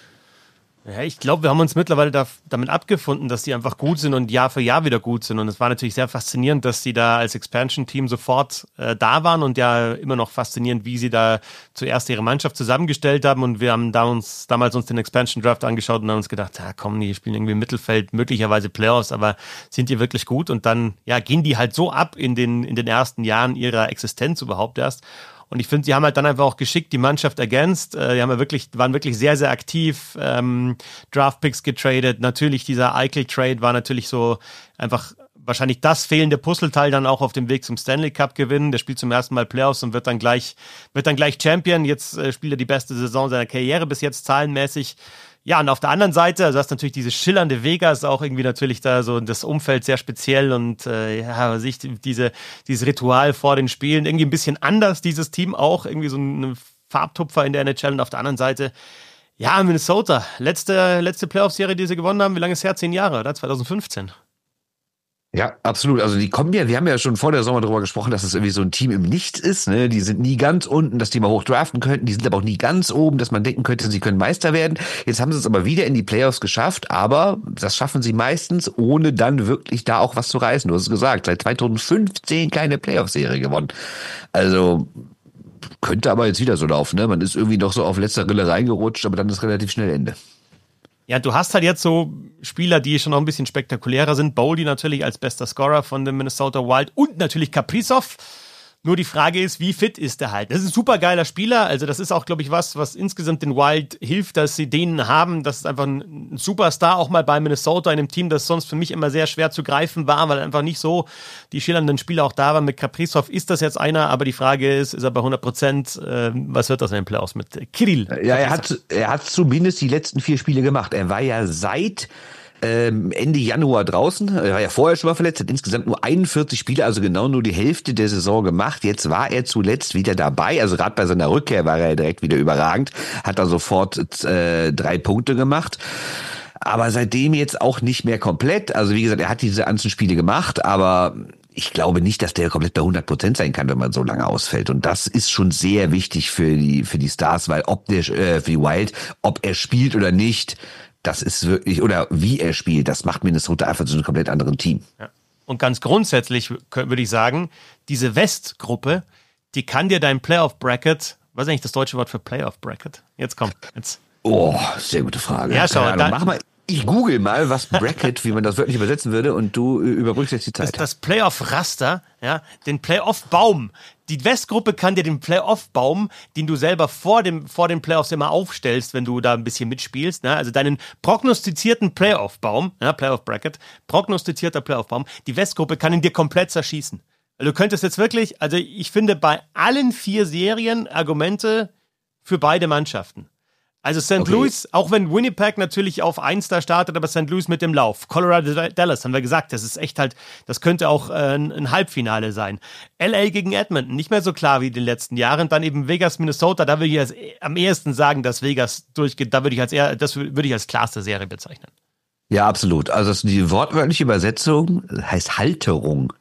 Ja, ich glaube, wir haben uns mittlerweile da, damit abgefunden, dass die einfach gut sind und Jahr für Jahr wieder gut sind. Und es war natürlich sehr faszinierend, dass sie da als Expansion-Team sofort äh, da waren und ja immer noch faszinierend, wie sie da zuerst ihre Mannschaft zusammengestellt haben. Und wir haben da uns damals uns den Expansion-Draft angeschaut und haben uns gedacht, ja komm, die spielen irgendwie im Mittelfeld, möglicherweise Playoffs, aber sind die wirklich gut? Und dann ja gehen die halt so ab in den in den ersten Jahren ihrer Existenz überhaupt erst. Und ich finde, sie haben halt dann einfach auch geschickt die Mannschaft ergänzt. Äh, die haben ja wirklich, waren wirklich sehr, sehr aktiv, ähm, Draftpicks getradet. Natürlich dieser Eichel-Trade war natürlich so einfach wahrscheinlich das fehlende Puzzleteil dann auch auf dem Weg zum Stanley Cup gewinnen. Der spielt zum ersten Mal Playoffs und wird dann gleich, wird dann gleich Champion. Jetzt äh, spielt er die beste Saison seiner Karriere bis jetzt zahlenmäßig. Ja, und auf der anderen Seite, also hast du natürlich diese schillernde Vegas, auch irgendwie natürlich da so das Umfeld sehr speziell und äh, ja, sich diese, dieses Ritual vor den Spielen, irgendwie ein bisschen anders, dieses Team auch, irgendwie so ein Farbtupfer in der N H L und auf der anderen Seite, ja, Minnesota, letzte, letzte Playoff-Serie, die sie gewonnen haben, wie lange ist es her? Zehn Jahre, oder? zwanzig fünfzehn. Ja, absolut. Also die kommen ja, wir haben ja schon vor der Sommer darüber gesprochen, dass es irgendwie so ein Team im Nichts ist. Ne? Die sind nie ganz unten, dass die mal hoch draften könnten. Die sind aber auch nie ganz oben, dass man denken könnte, sie können Meister werden. Jetzt haben sie es aber wieder in die Playoffs geschafft, aber das schaffen sie meistens, ohne dann wirklich da auch was zu reißen. Du hast es gesagt, seit zwanzig fünfzehn keine Playoff-Serie gewonnen. Also könnte aber jetzt wieder so laufen. Ne? Man ist irgendwie noch so auf letzter Rille reingerutscht, aber dann ist relativ schnell Ende. Ja, du hast halt jetzt so Spieler, die schon noch ein bisschen spektakulärer sind. Boldy natürlich als bester Scorer von dem Minnesota Wild und natürlich Kaprizov. Nur die Frage ist, wie fit ist der halt? Das ist ein super geiler Spieler. Also das ist auch, glaube ich, was, was insgesamt den Wild hilft, dass sie den haben. Das ist einfach ein Superstar, auch mal bei Minnesota, in einem Team, das sonst für mich immer sehr schwer zu greifen war, weil einfach nicht so die schillernden Spieler auch da waren. Mit Kaprizov ist das jetzt einer, aber die Frage ist, ist er bei hundert Prozent? Äh, was wird das in den Playoffs mit Kirill? Ja, er hat, er hat zumindest die letzten vier Spiele gemacht. Er war ja seit Ende Januar draußen, er war ja vorher schon mal verletzt, hat insgesamt nur einundvierzig Spiele, also genau nur die Hälfte der Saison gemacht. Jetzt war er zuletzt wieder dabei, also gerade bei seiner Rückkehr war er direkt wieder überragend, hat da sofort äh, drei Punkte gemacht. Aber seitdem jetzt auch nicht mehr komplett. Also wie gesagt, er hat diese ganzen Spiele gemacht, aber ich glaube nicht, dass der komplett bei hundert Prozent sein kann, wenn man so lange ausfällt. Und das ist schon sehr wichtig für die für die Stars, weil ob der äh, für die Wild, ob er spielt oder nicht, das ist wirklich, oder wie er spielt, das macht Minnesota einfach zu einem komplett anderen Team. Ja. Und ganz grundsätzlich würde ich sagen, diese Westgruppe, die kann dir dein Playoff-Bracket, was ist eigentlich das deutsche Wort für Playoff-Bracket? Jetzt komm, jetzt. Oh, sehr gute Frage. Ja, schau, Keine Ahnung, mach mal. Ich google mal, was Bracket, wie man das wörtlich übersetzen würde, und du überbrückst jetzt die Zeit. Das, das Playoff-Raster, ja, den Playoff-Baum. Die Westgruppe kann dir den Playoff-Baum, den du selber vor dem vor den Playoffs immer aufstellst, wenn du da ein bisschen mitspielst, ne? Also deinen prognostizierten Playoff-Baum, ja, Playoff-Bracket, prognostizierter Playoff-Baum, die Westgruppe kann ihn dir komplett zerschießen. Also du könntest jetzt wirklich, also ich finde bei allen vier Serien Argumente für beide Mannschaften. Also Sankt Okay. Louis, auch wenn Winnipeg natürlich auf eins da startet, aber Sankt Louis mit dem Lauf. Colorado Dallas, haben wir gesagt, das ist echt halt, das könnte auch äh, ein Halbfinale sein. L A gegen Edmonton, nicht mehr so klar wie in den letzten Jahren. Dann eben Vegas, Minnesota, da würde ich als, am ehesten sagen, dass Vegas durchgeht, da würde ich als eher, das würde ich als klarste Serie bezeichnen. Ja, absolut. Also die wortwörtliche Übersetzung heißt Halterung.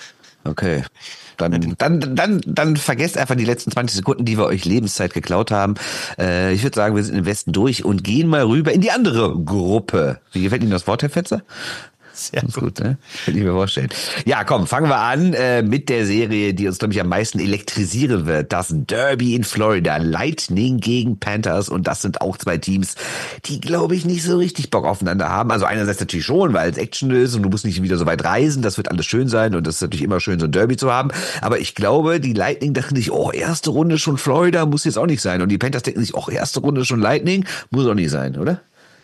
Okay. Dann, dann, dann, dann vergesst einfach die letzten zwanzig Sekunden, die wir euch Lebenszeit geklaut haben. Äh, ich würde sagen, wir sind im Westen durch und gehen mal rüber in die andere Gruppe. Wie gefällt Ihnen das Wort, Herr Fetzer? Sehr gut. gut, ne? Kann ich mir vorstellen. Ja, komm, fangen wir an äh, mit der Serie, die uns, glaube ich, am meisten elektrisieren wird. Das Derby in Florida. Lightning gegen Panthers. Und das sind auch zwei Teams, die, glaube ich, nicht so richtig Bock aufeinander haben. Also einerseits natürlich schon, weil es Action ist und du musst nicht wieder so weit reisen. Das wird alles schön sein und das ist natürlich immer schön, so ein Derby zu haben. Aber ich glaube, die Lightning dachten sich, oh, erste Runde schon Florida, muss jetzt auch nicht sein. Und die Panthers denken sich, oh, erste Runde schon Lightning, muss auch nicht sein, oder?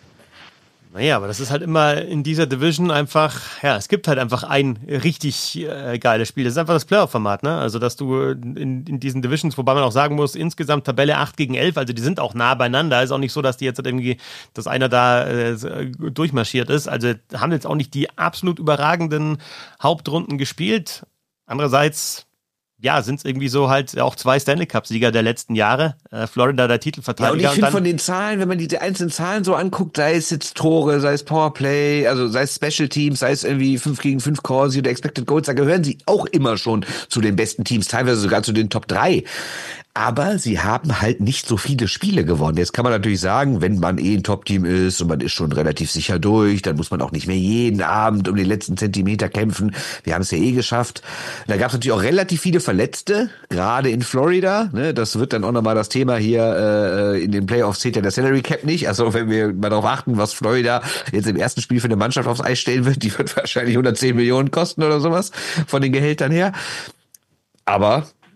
Naja, aber das ist halt immer in dieser Division einfach, ja, es gibt halt einfach ein richtig äh, geiles Spiel. Das ist einfach das Playoff-Format, ne? Also, dass du in, in diesen Divisions, wobei man auch sagen muss, insgesamt Tabelle acht gegen elf, also die sind auch nah beieinander. Ist auch nicht so, dass die jetzt irgendwie, dass einer da äh, durchmarschiert ist. Also haben jetzt auch nicht die absolut überragenden Hauptrunden gespielt. Andererseits, ja, sind es irgendwie so halt auch zwei Stanley Cup-Sieger der letzten Jahre. Äh, Florida der Titelverteidiger. Ja, und ich finde von den Zahlen, wenn man diese einzelnen Zahlen so anguckt, sei es jetzt Tore, sei es Powerplay, also sei es Special Teams, sei es irgendwie fünf gegen fünf Corsi oder Expected Goals, da gehören sie auch immer schon zu den besten Teams, teilweise sogar zu den Top drei. Aber sie haben halt nicht so viele Spiele gewonnen. Jetzt kann man natürlich sagen, wenn man eh ein Top-Team ist und man ist schon relativ sicher durch, dann muss man auch nicht mehr jeden Abend um den letzten Zentimeter kämpfen. Wir haben es ja eh geschafft. Da gab es natürlich auch relativ viele Verletzte, gerade in Florida. Das wird dann auch nochmal das Thema hier in den Playoffs, zählt ja der Salary Cap nicht. Also wenn wir mal darauf achten, was Florida jetzt im ersten Spiel für eine Mannschaft aufs Eis stellen wird, die wird wahrscheinlich hundertzehn Millionen kosten oder sowas von den Gehältern her. Aber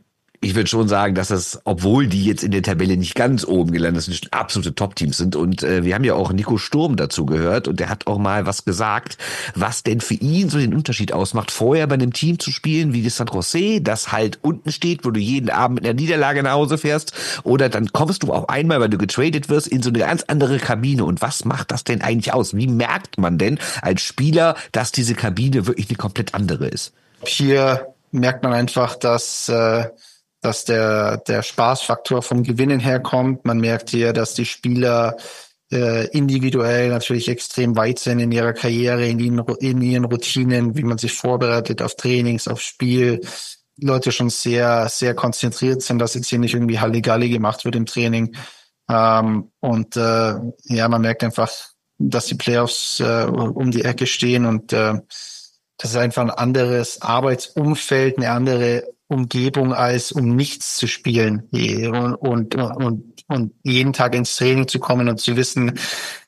ich würde schon sagen, dass das, obwohl die jetzt in der Tabelle nicht ganz oben gelandet sind, absolute Top-Teams sind. Und äh, wir haben ja auch Nico Sturm dazu gehört und der hat auch mal was gesagt, was denn für ihn so den Unterschied ausmacht, vorher bei einem Team zu spielen wie das San Jose, das halt unten steht, wo du jeden Abend mit einer Niederlage nach Hause fährst, oder dann kommst du auf einmal, weil du getradet wirst, in so eine ganz andere Kabine. Und was macht das denn eigentlich aus? Wie merkt man denn als Spieler, dass diese Kabine wirklich eine komplett andere ist? Hier merkt man einfach, dass äh, dass der der Spaßfaktor vom Gewinnen herkommt. Man merkt hier, dass die Spieler äh, individuell natürlich extrem weit sind in ihrer Karriere, in ihren, in ihren Routinen, wie man sich vorbereitet auf Trainings, auf Spiel. Leute schon sehr sehr konzentriert sind, dass jetzt hier nicht irgendwie Halligalli gemacht wird im Training. Ähm, und äh, ja, man merkt einfach, dass die Playoffs äh, um die Ecke stehen und äh, das ist einfach ein anderes Arbeitsumfeld, eine andere Umgebung, als um nichts zu spielen und, und, und, und jeden Tag ins Training zu kommen und zu wissen,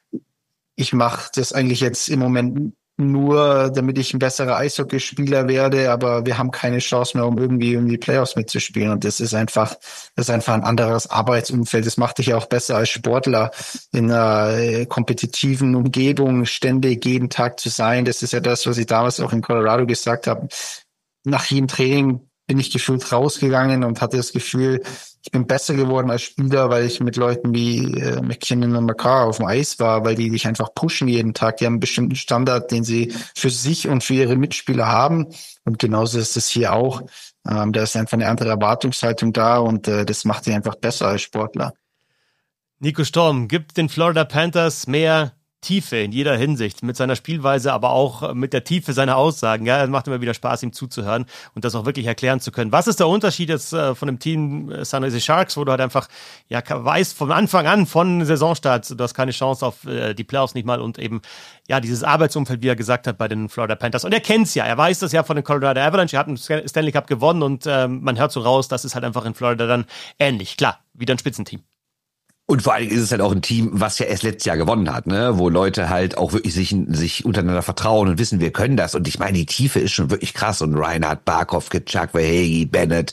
ich mache das eigentlich jetzt im Moment nur, damit ich ein besserer Eishockeyspieler werde, aber wir haben keine Chance mehr, um irgendwie um die Playoffs mitzuspielen. Und das ist einfach, das ist einfach ein anderes Arbeitsumfeld. Das macht dich ja auch besser als Sportler, in einer kompetitiven Umgebung ständig jeden Tag zu sein. Das ist ja das, was ich damals auch in Colorado gesagt habe. Nach jedem Training bin ich gefühlt rausgegangen und hatte das Gefühl, ich bin besser geworden als Spieler, weil ich mit Leuten wie äh, McKinnon und Makar auf dem Eis war, weil die dich einfach pushen jeden Tag. Die haben einen bestimmten Standard, den sie für sich und für ihre Mitspieler haben. Und genauso ist es hier auch. Ähm, da ist einfach eine andere Erwartungshaltung da und äh, das macht dich einfach besser als Sportler. Nico Sturm gibt den Florida Panthers mehr Tiefe in jeder Hinsicht, mit seiner Spielweise, aber auch mit der Tiefe seiner Aussagen. Ja, es macht immer wieder Spaß, ihm zuzuhören und das auch wirklich erklären zu können. Was ist der Unterschied jetzt äh, von dem Team San Jose Sharks, wo du halt einfach ja weißt von Anfang an, von Saisonstart, du hast keine Chance auf äh, die Playoffs nicht mal und eben ja dieses Arbeitsumfeld, wie er gesagt hat, bei den Florida Panthers. Und er kennt's ja, er weiß das ja von den Colorado Avalanche, er hat einen Stanley Cup gewonnen und äh, man hört so raus, das ist halt einfach in Florida dann ähnlich. Klar, wieder ein Spitzenteam. Und vor allem ist es halt auch ein Team, was ja erst letztes Jahr gewonnen hat, ne, wo Leute halt auch wirklich sich, sich untereinander vertrauen und wissen, wir können das. Und ich meine, die Tiefe ist schon wirklich krass. Und Reinhard, Barkov, Kitschak, Verhey, Bennett,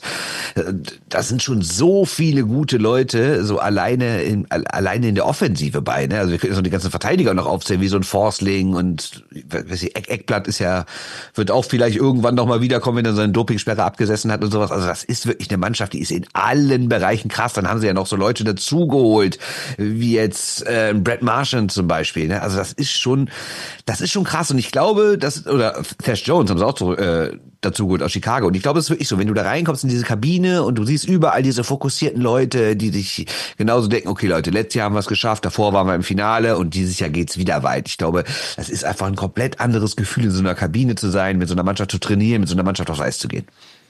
das sind schon so viele gute Leute, so alleine in, alleine in der Offensive bei, ne. Also wir können jetzt noch die ganzen Verteidiger noch aufzählen, wie so ein Forsling und weiß ich, Eck, Eckblatt ist ja, wird auch vielleicht irgendwann noch mal wiederkommen, wenn er seine Dopingsperre abgesessen hat und sowas. Also das ist wirklich eine Mannschaft, die ist in allen Bereichen krass. Dann haben sie ja noch so Leute dazugeholt, wie jetzt äh, Brad Marchand zum Beispiel. Ne? Also das ist schon, das ist schon krass. Und ich glaube, dass, oder Thad Jones haben sie auch zu, äh, dazu geholt aus Chicago. Und ich glaube, es ist wirklich so, wenn du da reinkommst in diese Kabine und du siehst überall diese fokussierten Leute, die sich genauso denken, okay Leute, letztes Jahr haben wir es geschafft, davor waren wir im Finale und dieses Jahr geht's wieder weit. Ich glaube, das ist einfach ein komplett anderes Gefühl, in so einer Kabine zu sein, mit so einer Mannschaft zu trainieren, mit so einer Mannschaft aufs Eis zu gehen.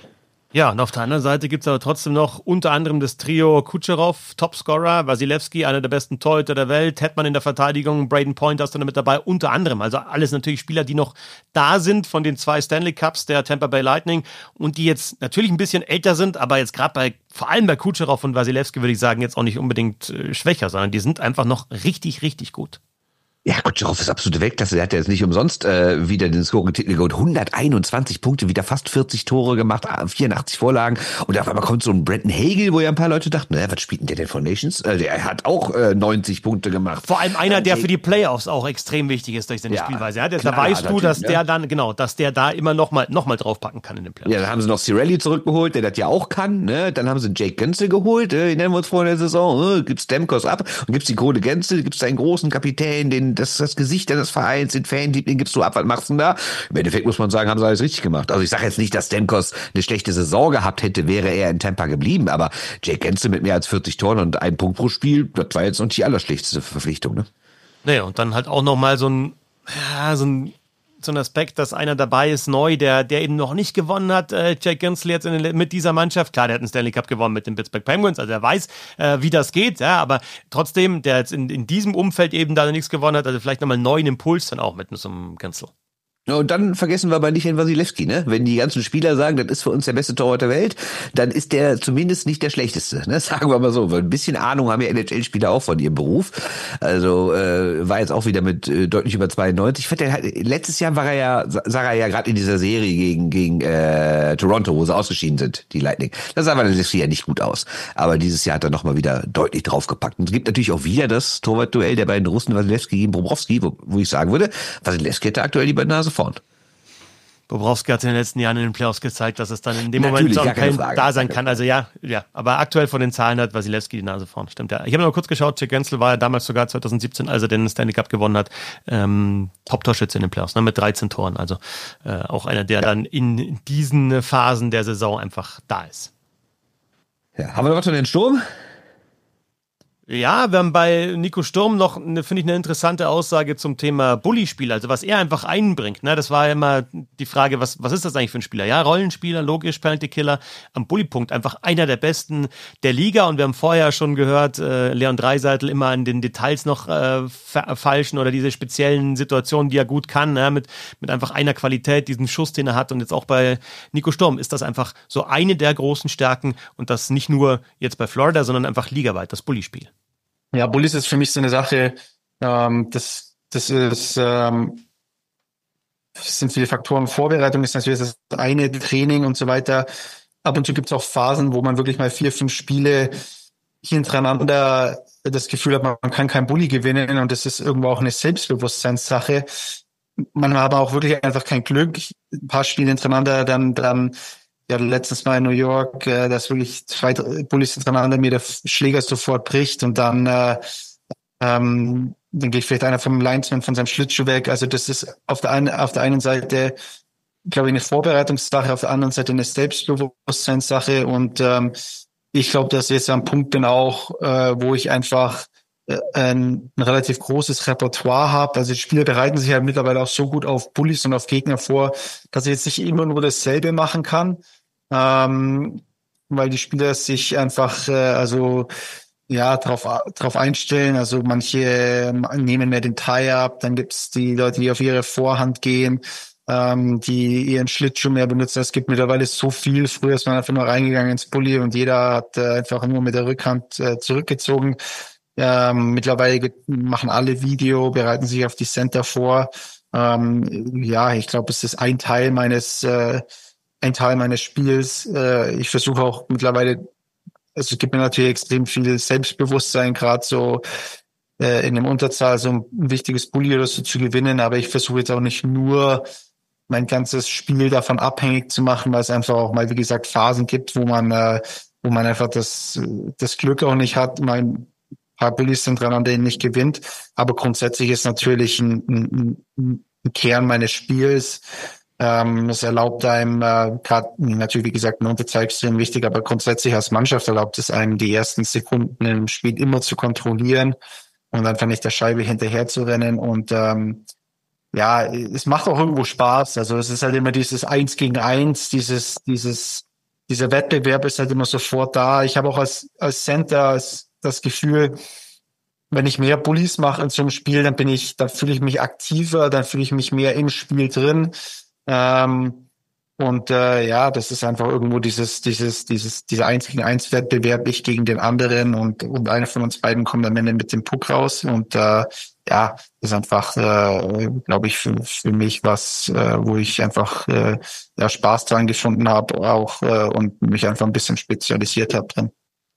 Ja, und auf der anderen Seite gibt's aber trotzdem noch unter anderem das Trio Kucherov, Topscorer, Wasilewski, einer der besten Torhüter der Welt, Hetman in der Verteidigung, Braden Point ist dann mit dabei, unter anderem. Also alles natürlich Spieler, die noch da sind von den zwei Stanley Cups der Tampa Bay Lightning und die jetzt natürlich ein bisschen älter sind, aber jetzt gerade bei, vor allem bei Kucherov und Wasilewski würde ich sagen, jetzt auch nicht unbedingt äh, schwächer, sondern die sind einfach noch richtig, richtig gut. Ja, Kucherov ist absolute Weltklasse. Der hat ja jetzt nicht umsonst äh, wieder den Scoring-Titel geholt. hunderteinundzwanzig Punkte, wieder fast vierzig Tore gemacht, vierundachtzig Vorlagen. Und auf einmal kommt so ein Brandon Hagel, wo ja ein paar Leute dachten, naja, was spielt denn der denn von Nations? Äh, der hat auch äh, neunzig Punkte gemacht. Vor allem einer, der für die Playoffs auch extrem wichtig ist durch seine ja, Spielweise. Ja, da weißt du, dass typ, der ne? dann, genau, dass der da immer noch mal, noch mal draufpacken kann in den Playoffs. Ja, dann haben sie noch Cirelli zurückgeholt, der das ja auch kann. Ne? Dann haben sie Jake Gensel geholt, äh, den nennen wir uns vor der Saison. Äh, gibt's Stamkos ab und gibt's die Kohle Gensel, gibt's einen großen Kapitän, den das das Gesicht des Vereins, den Fanliebling gibst du ab, was machst du denn da? Im Endeffekt muss man sagen, haben sie alles richtig gemacht. Also ich sage jetzt nicht, dass Stamkos eine schlechte Saison gehabt hätte, wäre er in Tampa geblieben, aber Jake Gensel mit mehr als vierzig Toren und einem Punkt pro Spiel, das war jetzt noch nicht die allerschlechteste Verpflichtung, ne? Nee, und dann halt auch noch mal so ein, ja, so ein so ein Aspekt, dass einer dabei ist, neu, der der eben noch nicht gewonnen hat, äh, Jake Gensel jetzt in den, mit dieser Mannschaft. Klar, der hat einen Stanley Cup gewonnen mit den Pittsburgh Penguins, also er weiß, äh, wie das geht, ja, aber trotzdem, der jetzt in, in diesem Umfeld eben da nichts gewonnen hat, also vielleicht nochmal einen neuen Impuls dann auch mit so einem Gensel. Und dann vergessen wir aber nicht den Wasilewski, ne? Wenn die ganzen Spieler sagen, das ist für uns der beste Torwart der Welt, dann ist der zumindest nicht der schlechteste, ne? Sagen wir mal so. Weil ein bisschen Ahnung haben ja N H L-Spieler auch von ihrem Beruf. Also äh, war jetzt auch wieder mit äh, deutlich über zweiundneunzig. Ich fand, der hat, letztes Jahr war er ja, sah er ja gerade in dieser Serie gegen gegen äh, Toronto, wo sie ausgeschieden sind, die Lightning. Das sah Wasilewski ja nicht gut aus. Aber dieses Jahr hat er nochmal wieder deutlich draufgepackt. Und es gibt natürlich auch wieder das Torwartduell der beiden Russen, Wasilewski gegen Bobrovsky, wo, wo ich sagen würde, Wasilewski hätte aktuell die beiden Nase vorn. Bobrovsky hat in den letzten Jahren in den Playoffs gezeigt, dass es dann in dem Natürlich, Moment gar kein keine Frage. da sein kann. Also ja, ja. Aber aktuell von den Zahlen hat Wasilewski die Nase vorn. Stimmt ja. Ich habe noch kurz geschaut, Jack Gensel war ja damals sogar zwanzig siebzehn, als er den Stanley Cup gewonnen hat, ähm, Top-Torschütze in den Playoffs, ne, mit dreizehn Toren. Also äh, auch einer, der ja. dann in diesen Phasen der Saison einfach da ist. Ja, haben wir noch was von den Sturm? Ja, wir haben bei Nico Sturm noch, finde ich, eine interessante Aussage zum Thema Bully-Spiel, also was er einfach einbringt. Ne? Das war ja immer die Frage, was, was ist das eigentlich für ein Spieler? Ja, Rollenspieler, logisch, Penalty-Killer, am Bully-Punkt einfach einer der besten der Liga. Und wir haben vorher schon gehört, äh, Leon Draisaitl immer an den Details noch äh, falschen oder diese speziellen Situationen, die er gut kann, ne? mit, mit einfach einer Qualität, diesen Schuss, den er hat. Und jetzt auch bei Nico Sturm ist das einfach so eine der großen Stärken und das nicht nur jetzt bei Florida, sondern einfach ligaweit, das Bully-Spiel. Ja, Bullies ist für mich so eine Sache, ähm, das, das ist, ähm, das sind viele Faktoren. Vorbereitung ist natürlich das eine, Training und so weiter. Ab und zu gibt es auch Phasen, wo man wirklich mal vier, fünf Spiele hintereinander das Gefühl hat, man kann kein Bully gewinnen und das ist irgendwo auch eine Selbstbewusstseinssache. Man hat aber auch wirklich einfach kein Glück. Ein paar Spiele hintereinander, dann, dann, ja, letztens mal in New York, äh, dass wirklich zwei Bullies hintereinander mir der Schläger sofort bricht und dann, äh, ähm, dann geht vielleicht einer vom Linesman von seinem Schlittschuh weg. Also das ist auf der einen, auf der einen Seite, glaube ich, eine Vorbereitungssache, auf der anderen Seite eine Selbstbewusstseinssache und ähm, ich glaube, dass ich jetzt am Punkt bin auch, äh, wo ich einfach äh, ein, ein relativ großes Repertoire habe. Also die Spieler bereiten sich ja mittlerweile auch so gut auf Bullies und auf Gegner vor, dass ich jetzt nicht immer nur dasselbe machen kann. Ähm, weil die Spieler sich einfach äh, also ja drauf drauf einstellen. Also manche nehmen mehr den Tie-Up, dann gibt's die Leute, die auf ihre Vorhand gehen, ähm, die ihren Schlittschuh mehr benutzen. Es gibt mittlerweile so viel. Früher ist man einfach nur reingegangen ins Bully und jeder hat äh, einfach nur mit der Rückhand äh, zurückgezogen. Ähm, mittlerweile machen alle Video, bereiten sich auf die Center vor. Ähm, ja, ich glaube, es ist ein Teil meines äh, ein Teil meines Spiels. Äh, ich versuche auch mittlerweile, also es gibt mir natürlich extrem viel Selbstbewusstsein, gerade so äh, in dem Unterzahl so ein wichtiges Bully oder so zu gewinnen, aber ich versuche jetzt auch nicht nur mein ganzes Spiel davon abhängig zu machen, weil es einfach auch mal, wie gesagt, Phasen gibt, wo man äh, wo man einfach das das Glück auch nicht hat, mal ein paar Bullies hintereinander den nicht gewinnt, aber grundsätzlich ist natürlich ein, ein, ein Kern meines Spiels. Ähm, es erlaubt einem, äh, gerade natürlich, wie gesagt, eine Unterzahl extrem wichtig, aber grundsätzlich als Mannschaft erlaubt es einem, die ersten Sekunden im Spiel immer zu kontrollieren und einfach nicht der Scheibe hinterher zu rennen. Und ähm, ja, es macht auch irgendwo Spaß. Also es ist halt immer dieses Eins gegen Eins, dieses, dieses, dieser Wettbewerb ist halt immer sofort da. Ich habe auch als als Center als, das Gefühl, wenn ich mehr Bullies mache in so einem Spiel, dann bin ich, dann fühle ich mich aktiver, dann fühle ich mich mehr im Spiel drin. Ähm, und äh, ja, das ist einfach irgendwo dieses, dieses, dieses, dieser eins gegen eins Wettbewerb, ich gegen den anderen und und einer von uns beiden kommt am Ende mit dem Puck raus und äh, ja, das ist einfach, äh, glaube ich, für, für mich was, äh, wo ich einfach äh, ja Spaß dran gefunden habe auch äh, und mich einfach ein bisschen spezialisiert habe drin.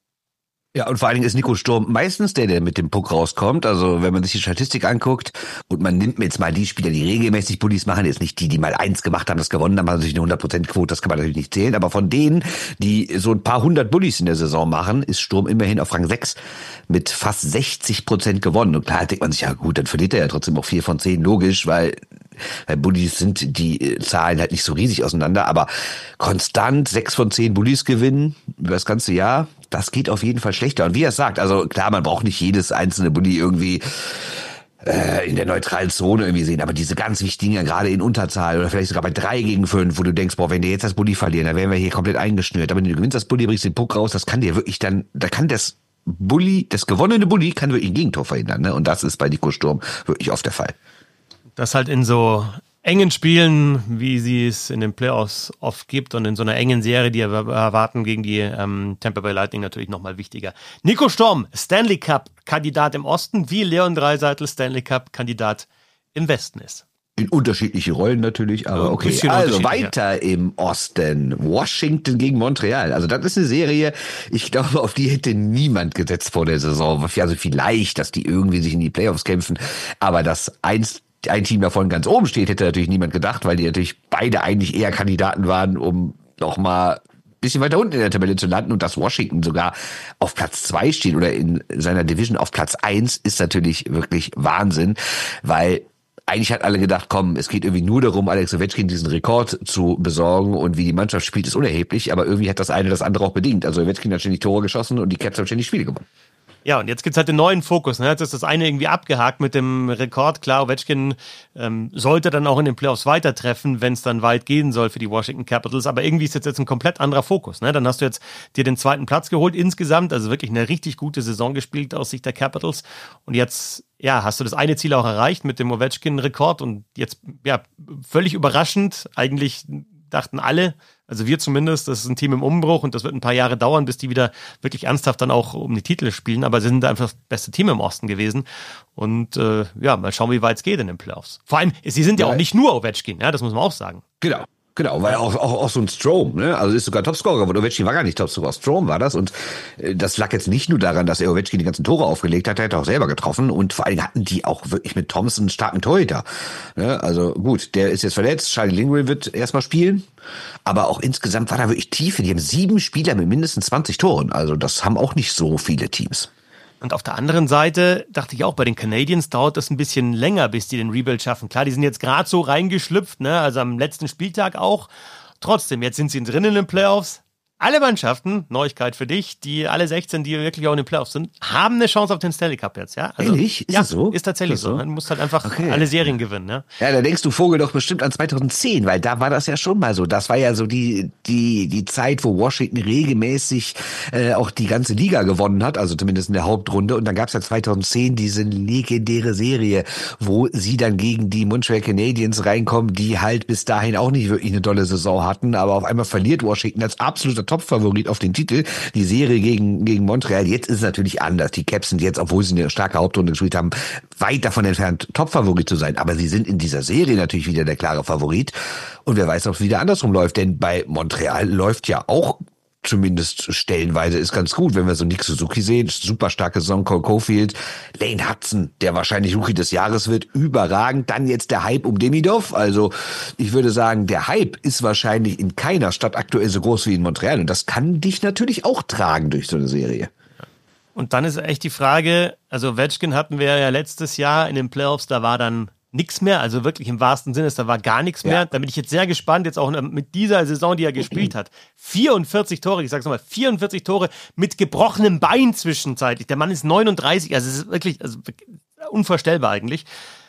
Ja, und vor allen Dingen ist Nico Sturm meistens der, der mit dem Puck rauskommt. Also wenn man sich die Statistik anguckt und man nimmt jetzt mal die Spieler, die regelmäßig Bullies machen, jetzt nicht die, die mal eins gemacht haben, das gewonnen haben, also natürlich eine hundert Prozent Quote, das kann man natürlich nicht zählen. Aber von denen, die so ein paar hundert Bullies in der Saison machen, ist Sturm immerhin auf Rang sechs mit fast sechzig Prozent gewonnen. Und klar denkt man sich, ja gut, dann verliert er ja trotzdem auch vier von zehn, logisch, weil Bei Bullies sind die Zahlen halt nicht so riesig auseinander, aber konstant sechs von zehn Bullies gewinnen über das ganze Jahr, das geht auf jeden Fall schlechter. Und wie er sagt, also klar, man braucht nicht jedes einzelne Bully irgendwie äh, in der neutralen Zone irgendwie sehen, aber diese ganz wichtigen, ja, gerade in Unterzahl oder vielleicht sogar bei drei gegen fünf, wo du denkst, boah, wenn die jetzt das Bully verlieren, dann wären wir hier komplett eingeschnürt. Aber wenn du gewinnst das Bully, bringst den Puck raus, das kann dir wirklich dann, da kann das Bully, das gewonnene Bully kann wirklich ein Gegentor verhindern, ne? Und das ist bei Nico Sturm wirklich oft der Fall. Das halt in so engen Spielen, wie sie es in den Playoffs oft gibt und in so einer engen Serie, die wir erwarten gegen die ähm, Tampa Bay Lightning natürlich nochmal wichtiger. Nico Storm, Stanley Cup-Kandidat im Osten, wie Leon Draisaitl Stanley Cup-Kandidat im Westen ist. In unterschiedliche Rollen natürlich, aber okay. Also weiter im Osten. Washington gegen Montreal. Also das ist eine Serie, ich glaube, auf die hätte niemand gesetzt vor der Saison. Also vielleicht, dass die irgendwie sich in die Playoffs kämpfen, aber dass eins ein Team davon ganz oben steht, hätte natürlich niemand gedacht, weil die natürlich beide eigentlich eher Kandidaten waren, um nochmal ein bisschen weiter unten in der Tabelle zu landen, und dass Washington sogar auf Platz zwei steht oder in seiner Division auf Platz eins, ist natürlich wirklich Wahnsinn, weil eigentlich hat alle gedacht, komm, es geht irgendwie nur darum, Alex Ovechkin diesen Rekord zu besorgen, und wie die Mannschaft spielt, ist unerheblich, aber irgendwie hat das eine das andere auch bedingt. Also Ovechkin hat ständig Tore geschossen und die Caps haben ständig Spiele gewonnen. Ja, und jetzt gibt's halt den neuen Fokus. Ne? Jetzt ist das eine irgendwie abgehakt mit dem Rekord. Klar, Ovechkin ähm, sollte dann auch in den Playoffs weitertreffen, wenn es dann weit gehen soll für die Washington Capitals. Aber irgendwie ist jetzt, jetzt ein komplett anderer Fokus. Ne? Dann hast du jetzt dir den zweiten Platz geholt insgesamt. Also wirklich eine richtig gute Saison gespielt aus Sicht der Capitals. Und jetzt, ja, hast du das eine Ziel auch erreicht mit dem Ovechkin-Rekord. Und jetzt, ja, völlig überraschend, eigentlich dachten alle, also wir zumindest, das ist ein Team im Umbruch und das wird ein paar Jahre dauern, bis die wieder wirklich ernsthaft dann auch um die Titel spielen, aber sie sind einfach das beste Team im Osten gewesen und äh, ja, mal schauen, wie weit es geht in den Playoffs. Vor allem, sie sind ja, ja auch nicht nur Ovechkin, ja, das muss man auch sagen. Genau. Genau, weil auch, auch, auch so ein Strome, ne, also ist sogar Topscorer geworden. Ovechkin war gar nicht Topscorer, Strome war das, und äh, das lag jetzt nicht nur daran, dass er Ovechkin die ganzen Tore aufgelegt hat, er hat auch selber getroffen, und vor allem hatten die auch wirklich mit Thompson einen starken Torhüter. Ne, also gut, der ist jetzt verletzt, Charlie Lindgren wird erstmal spielen, aber auch insgesamt war da wirklich Tiefe. Die haben sieben Spieler mit mindestens zwanzig Toren, also das haben auch nicht so viele Teams. Und auf der anderen Seite dachte ich auch, bei den Canadiens dauert das ein bisschen länger, bis die den Rebuild schaffen. Klar, die sind jetzt gerade so reingeschlüpft, ne? Also am letzten Spieltag auch. Trotzdem, jetzt sind sie drin in den Playoffs. Alle Mannschaften, Neuigkeit für dich, die alle sechzehn, die wirklich auch in den Playoffs sind, haben eine Chance auf den Stanley Cup jetzt, ja? Also, ehrlich? Ist ja, das so? Ist tatsächlich ist das so. so. Man muss halt einfach okay. alle Serien gewinnen, ja? Ja, da denkst du, Vogel, doch bestimmt an zweitausendzehn, weil da war das ja schon mal so. Das war ja so die die die Zeit, wo Washington regelmäßig äh, auch die ganze Liga gewonnen hat, also zumindest in der Hauptrunde. Und dann gab's ja zweitausendzehn diese legendäre Serie, wo sie dann gegen die Montreal Canadiens reinkommen, die halt bis dahin auch nicht wirklich eine tolle Saison hatten, aber auf einmal verliert Washington als absoluter Topfavorit auf den Titel, die Serie gegen gegen Montreal. Jetzt ist es natürlich anders. Die Caps sind jetzt, obwohl sie eine starke Hauptrunde gespielt haben, weit davon entfernt, Topfavorit zu sein. Aber sie sind in dieser Serie natürlich wieder der klare Favorit. Und wer weiß, ob es wieder andersrum läuft. Denn bei Montreal läuft ja auch zumindest stellenweise ist ganz gut, wenn wir so Nick Suzuki sehen, super starke Saison, Cole Caulfield, Lane Hudson, der wahrscheinlich Rookie des Jahres wird, überragend, dann jetzt der Hype um Demidov, also ich würde sagen, der Hype ist wahrscheinlich in keiner Stadt aktuell so groß wie in Montreal, und das kann dich natürlich auch tragen durch so eine Serie. Und dann ist echt die Frage, also Ovechkin hatten wir ja letztes Jahr in den Playoffs, da war dann nichts mehr, also wirklich im wahrsten Sinne, da war gar nichts mehr. Ja. Da bin ich jetzt sehr gespannt, jetzt auch mit dieser Saison, die er gespielt hat. vierundvierzig Tore, ich sag's nochmal, vierundvierzig Tore mit gebrochenem Bein zwischenzeitlich. Der Mann ist neununddreißig, also es ist wirklich also unvorstellbar eigentlich.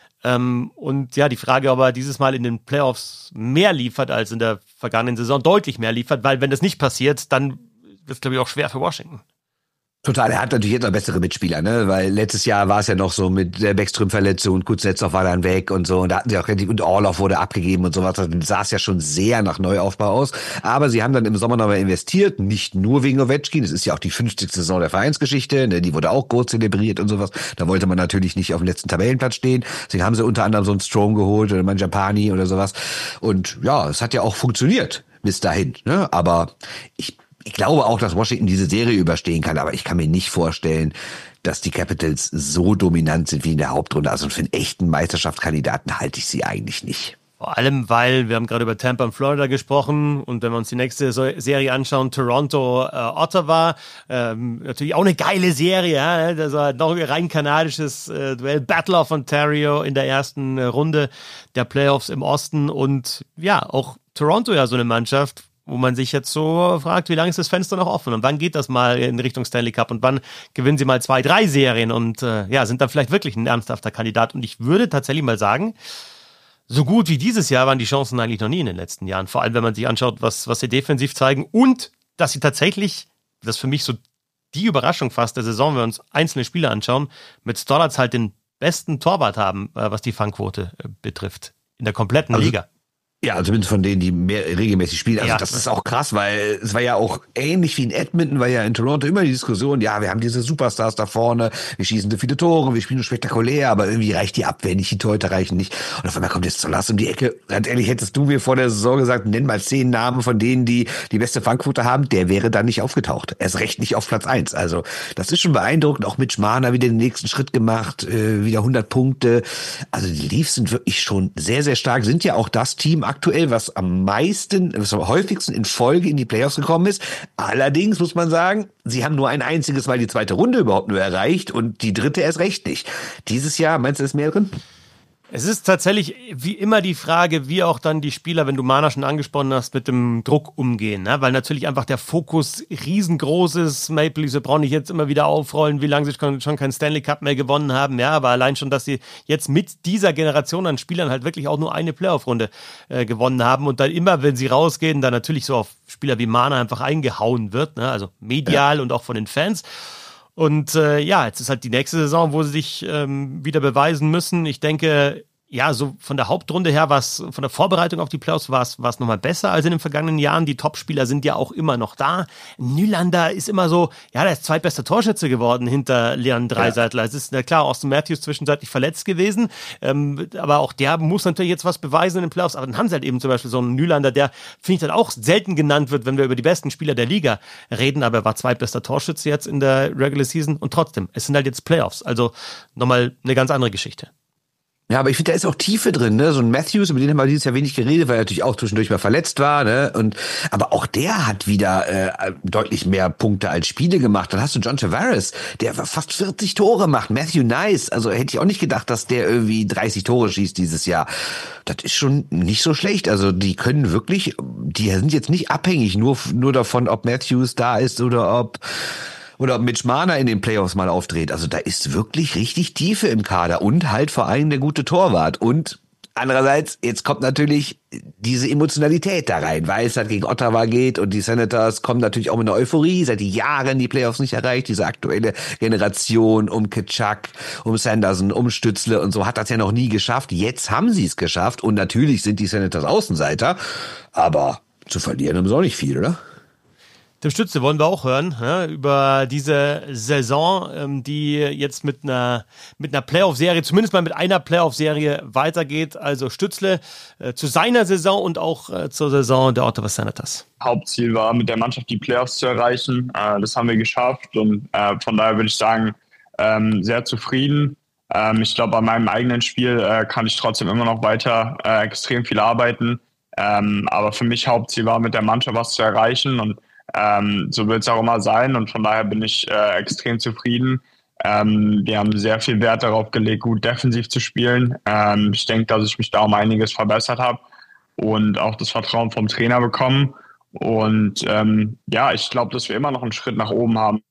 Ähm, und ja, die Frage, ob er dieses Mal in den Playoffs mehr liefert als in der vergangenen Saison, deutlich mehr liefert, weil wenn das nicht passiert, dann wird es, glaube ich, auch schwer für Washington. Total, er hat natürlich jetzt noch bessere Mitspieler, ne, weil letztes Jahr war es ja noch so mit der Backstrom-Verletzung und Kuznetsov war dann weg und so, und da hatten sie auch relativ, und Orlov wurde abgegeben und sowas, das sah es ja schon sehr nach Neuaufbau aus, aber sie haben dann im Sommer nochmal investiert, nicht nur wegen Ovechkin, es ist ja auch die fünfzigste Saison der Vereinsgeschichte, ne, die wurde auch groß zelebriert und sowas, da wollte man natürlich nicht auf dem letzten Tabellenplatz stehen, deswegen haben sie unter anderem so einen Strome geholt oder Mangiapane oder sowas, und ja, es hat ja auch funktioniert bis dahin, ne, aber ich Ich glaube auch, dass Washington diese Serie überstehen kann, aber ich kann mir nicht vorstellen, dass die Capitals so dominant sind wie in der Hauptrunde. Also für einen echten Meisterschaftskandidaten halte ich sie eigentlich nicht. Vor allem, weil wir haben gerade über Tampa und Florida gesprochen, und wenn wir uns die nächste Serie anschauen, Toronto, äh, Ottawa, ähm, natürlich auch eine geile Serie, ja? Das war noch ein rein kanadisches äh, Duell, Battle of Ontario in der ersten äh, Runde der Playoffs im Osten, und ja, auch Toronto ja so eine Mannschaft, wo man sich jetzt so fragt, wie lange ist das Fenster noch offen und wann geht das mal in Richtung Stanley Cup und wann gewinnen sie mal zwei, drei Serien und äh, ja, sind dann vielleicht wirklich ein ernsthafter Kandidat. Und ich würde tatsächlich mal sagen, so gut wie dieses Jahr waren die Chancen eigentlich noch nie in den letzten Jahren. Vor allem, wenn man sich anschaut, was, was sie defensiv zeigen, und dass sie tatsächlich, das ist für mich so die Überraschung fast der Saison, wenn wir uns einzelne Spiele anschauen, mit Stolarz halt den besten Torwart haben, äh, was die Fangquote äh, betrifft in der kompletten also, Liga. Ja, zumindest von denen, die mehr regelmäßig spielen. Also ja. das ist auch krass, weil es war ja auch ähnlich wie in Edmonton, war ja in Toronto immer die Diskussion, ja, wir haben diese Superstars da vorne, wir schießen so viele Tore, wir spielen so spektakulär, aber irgendwie reicht die Abwehr nicht, die Torhüter reichen nicht. Und auf einmal kommt jetzt Zolas um die Ecke. Ganz ehrlich, hättest du mir vor der Saison gesagt, nenn mal zehn Namen von denen, die die beste Fangquote haben, der wäre dann nicht aufgetaucht. Erst recht nicht auf Platz eins. Also das ist schon beeindruckend. Auch Mitch Marner wieder den nächsten Schritt gemacht, äh, wieder hundert Punkte. Also die Leafs sind wirklich schon sehr, sehr stark, sind ja auch das Team aktuell, was am meisten, was am häufigsten in Folge in die Playoffs gekommen ist. Allerdings muss man sagen, sie haben nur ein einziges Mal die zweite Runde überhaupt nur erreicht und die dritte erst recht nicht. Dieses Jahr, meinst du, ist mehr drin? Es ist tatsächlich wie immer die Frage, wie auch dann die Spieler, wenn du Marner schon angesprochen hast, mit dem Druck umgehen, ne? Weil natürlich einfach der Fokus riesengroß ist. Maple Leafs, wir brauchen nicht jetzt immer wieder aufrollen, wie lange sie schon keinen Stanley Cup mehr gewonnen haben. Ja, aber allein schon, dass sie jetzt mit dieser Generation an Spielern halt wirklich auch nur eine Playoff-Runde äh, gewonnen haben und dann immer, wenn sie rausgehen, dann natürlich so auf Spieler wie Marner einfach eingehauen wird, ne? Also medial ja. und auch von den Fans. Und äh, ja, jetzt ist halt die nächste Saison, wo sie sich ähm, wieder beweisen müssen. Ich denke, ja, so von der Hauptrunde her, was von der Vorbereitung auf die Playoffs war es war es nochmal besser als in den vergangenen Jahren. Die Topspieler sind ja auch immer noch da. Nylander ist immer so, ja, der ist zweitbester Torschütze geworden hinter Leon Draisaitl. Ja. Es ist, na klar, Austin Matthews zwischenzeitlich verletzt gewesen, ähm, aber auch der muss natürlich jetzt was beweisen in den Playoffs. Aber dann haben sie halt eben zum Beispiel so einen Nylander, der, finde ich, dann auch selten genannt wird, wenn wir über die besten Spieler der Liga reden, aber er war zweitbester Torschütze jetzt in der Regular Season und trotzdem, es sind halt jetzt Playoffs, also nochmal eine ganz andere Geschichte. Ja, aber ich finde, da ist auch Tiefe drin, ne? So ein Matthews, über den haben wir dieses Jahr wenig geredet, weil er natürlich auch zwischendurch mal verletzt war, ne? Und aber auch der hat wieder äh, deutlich mehr Punkte als Spiele gemacht. Dann hast du John Tavares, der fast vierzig Tore macht. Matthew Nice, also hätte ich auch nicht gedacht, dass der irgendwie dreißig Tore schießt dieses Jahr. Das ist schon nicht so schlecht. Also die können wirklich, die sind jetzt nicht abhängig nur nur davon, ob Matthews da ist oder ob Oder ob Mitch Marner in den Playoffs mal aufdreht. Also da ist wirklich richtig Tiefe im Kader und halt vor allem der gute Torwart. Und andererseits, jetzt kommt natürlich diese Emotionalität da rein, weil es halt gegen Ottawa geht und die Senators kommen natürlich auch mit einer Euphorie, seit Jahren die Playoffs nicht erreicht. Diese aktuelle Generation um Tkachuk, um Sanderson, um Stützle und so hat das ja noch nie geschafft. Jetzt haben sie es geschafft und natürlich sind die Senators Außenseiter, aber zu verlieren haben sie auch nicht viel, oder? Tim Stützle wollen wir auch hören, ja, über diese Saison, ähm, die jetzt mit einer mit einer Playoff-Serie, zumindest mal mit einer Playoff-Serie weitergeht. Also Stützle äh, zu seiner Saison und auch äh, zur Saison der Ottawa Senators. Hauptziel war, mit der Mannschaft die Playoffs zu erreichen. Äh, das haben wir geschafft und äh, von daher würde ich sagen, ähm, sehr zufrieden. Ähm, ich glaube, an meinem eigenen Spiel äh, kann ich trotzdem immer noch weiter äh, extrem viel arbeiten. Ähm, aber für mich Hauptziel war, mit der Mannschaft was zu erreichen und Ähm, so wird es auch immer sein und von daher bin ich äh, extrem zufrieden. Ähm, wir haben sehr viel Wert darauf gelegt, gut defensiv zu spielen. Ähm, ich denke, dass ich mich da um einiges verbessert habe und auch das Vertrauen vom Trainer bekommen. Und ähm, ja, ich glaube, dass wir immer noch einen Schritt nach oben haben.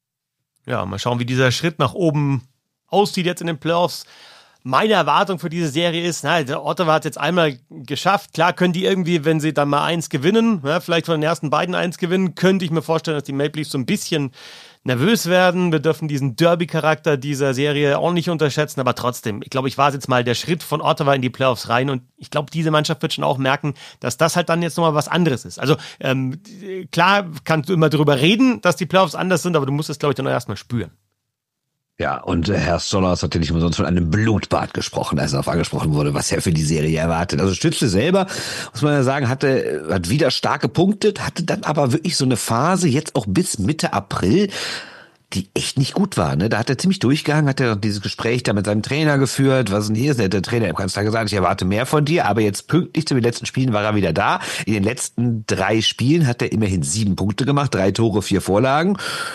Ja, mal schauen, wie dieser Schritt nach oben aussieht jetzt in den Playoffs. Meine Erwartung für diese Serie ist, na, der Ottawa hat jetzt einmal geschafft. Klar können die irgendwie, wenn sie dann mal eins gewinnen, ja, vielleicht von den ersten beiden eins gewinnen, könnte ich mir vorstellen, dass die Maple Leafs so ein bisschen nervös werden. Wir dürfen diesen Derby-Charakter dieser Serie auch nicht unterschätzen, aber trotzdem, ich glaube, ich war jetzt mal der Schritt von Ottawa in die Playoffs rein und ich glaube, diese Mannschaft wird schon auch merken, dass das halt dann jetzt nochmal was anderes ist. Also ähm, klar kannst du immer drüber reden, dass die Playoffs anders sind, aber du musst es, glaube ich, dann erstmal spüren. Ja, und äh, Herr Stollers hat ja nicht umsonst von einem Blutbad gesprochen, als er darauf angesprochen wurde, was er für die Serie erwartet. Also Stützle selber, muss man ja sagen, hatte hat wieder stark gepunktet, hatte dann aber wirklich so eine Phase, jetzt auch bis Mitte April, die echt nicht gut war. Ne? Da hat er ziemlich durchgehangen, hat er dieses Gespräch da mit seinem Trainer geführt. Was denn hier ist? Der Trainer hat ganz klar gesagt, ich erwarte mehr von dir, aber jetzt pünktlich zu den letzten Spielen war er wieder da. In den letzten drei Spielen hat er immerhin sieben Punkte gemacht, drei Tore, vier Vorlagen.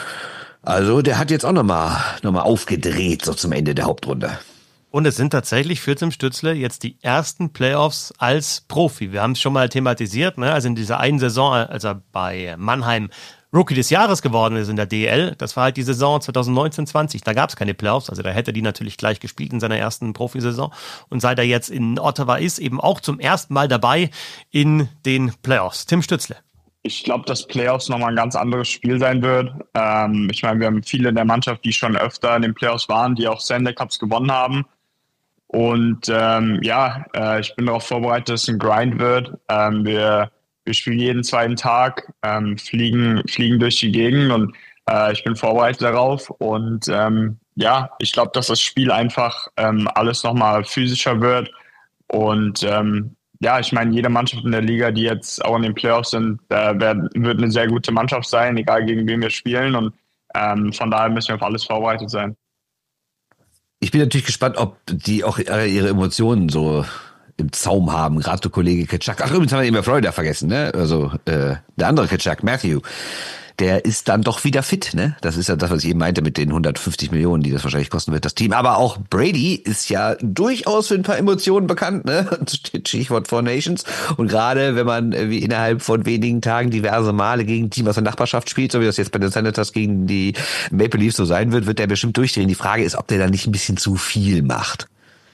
Also der hat jetzt auch nochmal noch mal aufgedreht, so zum Ende der Hauptrunde. Und es sind tatsächlich für Tim Stützle jetzt die ersten Playoffs als Profi. Wir haben es schon mal thematisiert, ne? Also in dieser einen Saison, als er bei Mannheim Rookie des Jahres geworden ist in der D L, das war halt die Saison zwanzig neunzehn zwanzig, da gab es keine Playoffs, also da hätte er die natürlich gleich gespielt in seiner ersten Profisaison. Und seit er jetzt in Ottawa ist, eben auch zum ersten Mal dabei in den Playoffs. Tim Stützle. Ich glaube, dass Playoffs nochmal ein ganz anderes Spiel sein wird. Ähm, ich meine, wir haben viele in der Mannschaft, die schon öfter in den Playoffs waren, die auch Stanley Cups gewonnen haben. Und ähm, ja, äh, ich bin darauf vorbereitet, dass es ein Grind wird. Ähm, wir, wir spielen jeden zweiten Tag, ähm, fliegen, fliegen durch die Gegend und äh, ich bin vorbereitet darauf. Und ähm, ja, ich glaube, dass das Spiel einfach ähm, alles nochmal physischer wird. Und ähm, ja, ich meine, jede Mannschaft in der Liga, die jetzt auch in den Playoffs sind, äh, wird, wird eine sehr gute Mannschaft sein, egal gegen wen wir spielen. Und ähm, von daher müssen wir auf alles vorbereitet sein. Ich bin natürlich gespannt, ob die auch ihre Emotionen so im Zaum haben. Gerade der Kollege Kitschak. Ach, übrigens haben wir eben Florida vergessen, ne? Also äh, der andere Kitschak, Matthew. Der ist dann doch wieder fit, ne? Das ist ja das, was ich eben meinte mit den hundertfünfzig Millionen, die das wahrscheinlich kosten wird, das Team. Aber auch Brady ist ja durchaus für ein paar Emotionen bekannt, ne? Stichwort Four Nations. Und gerade wenn man wie innerhalb von wenigen Tagen diverse Male gegen ein Team aus der Nachbarschaft spielt, so wie das jetzt bei den Senators gegen die Maple Leafs so sein wird, wird der bestimmt durchdrehen. Die Frage ist, ob der da nicht ein bisschen zu viel macht.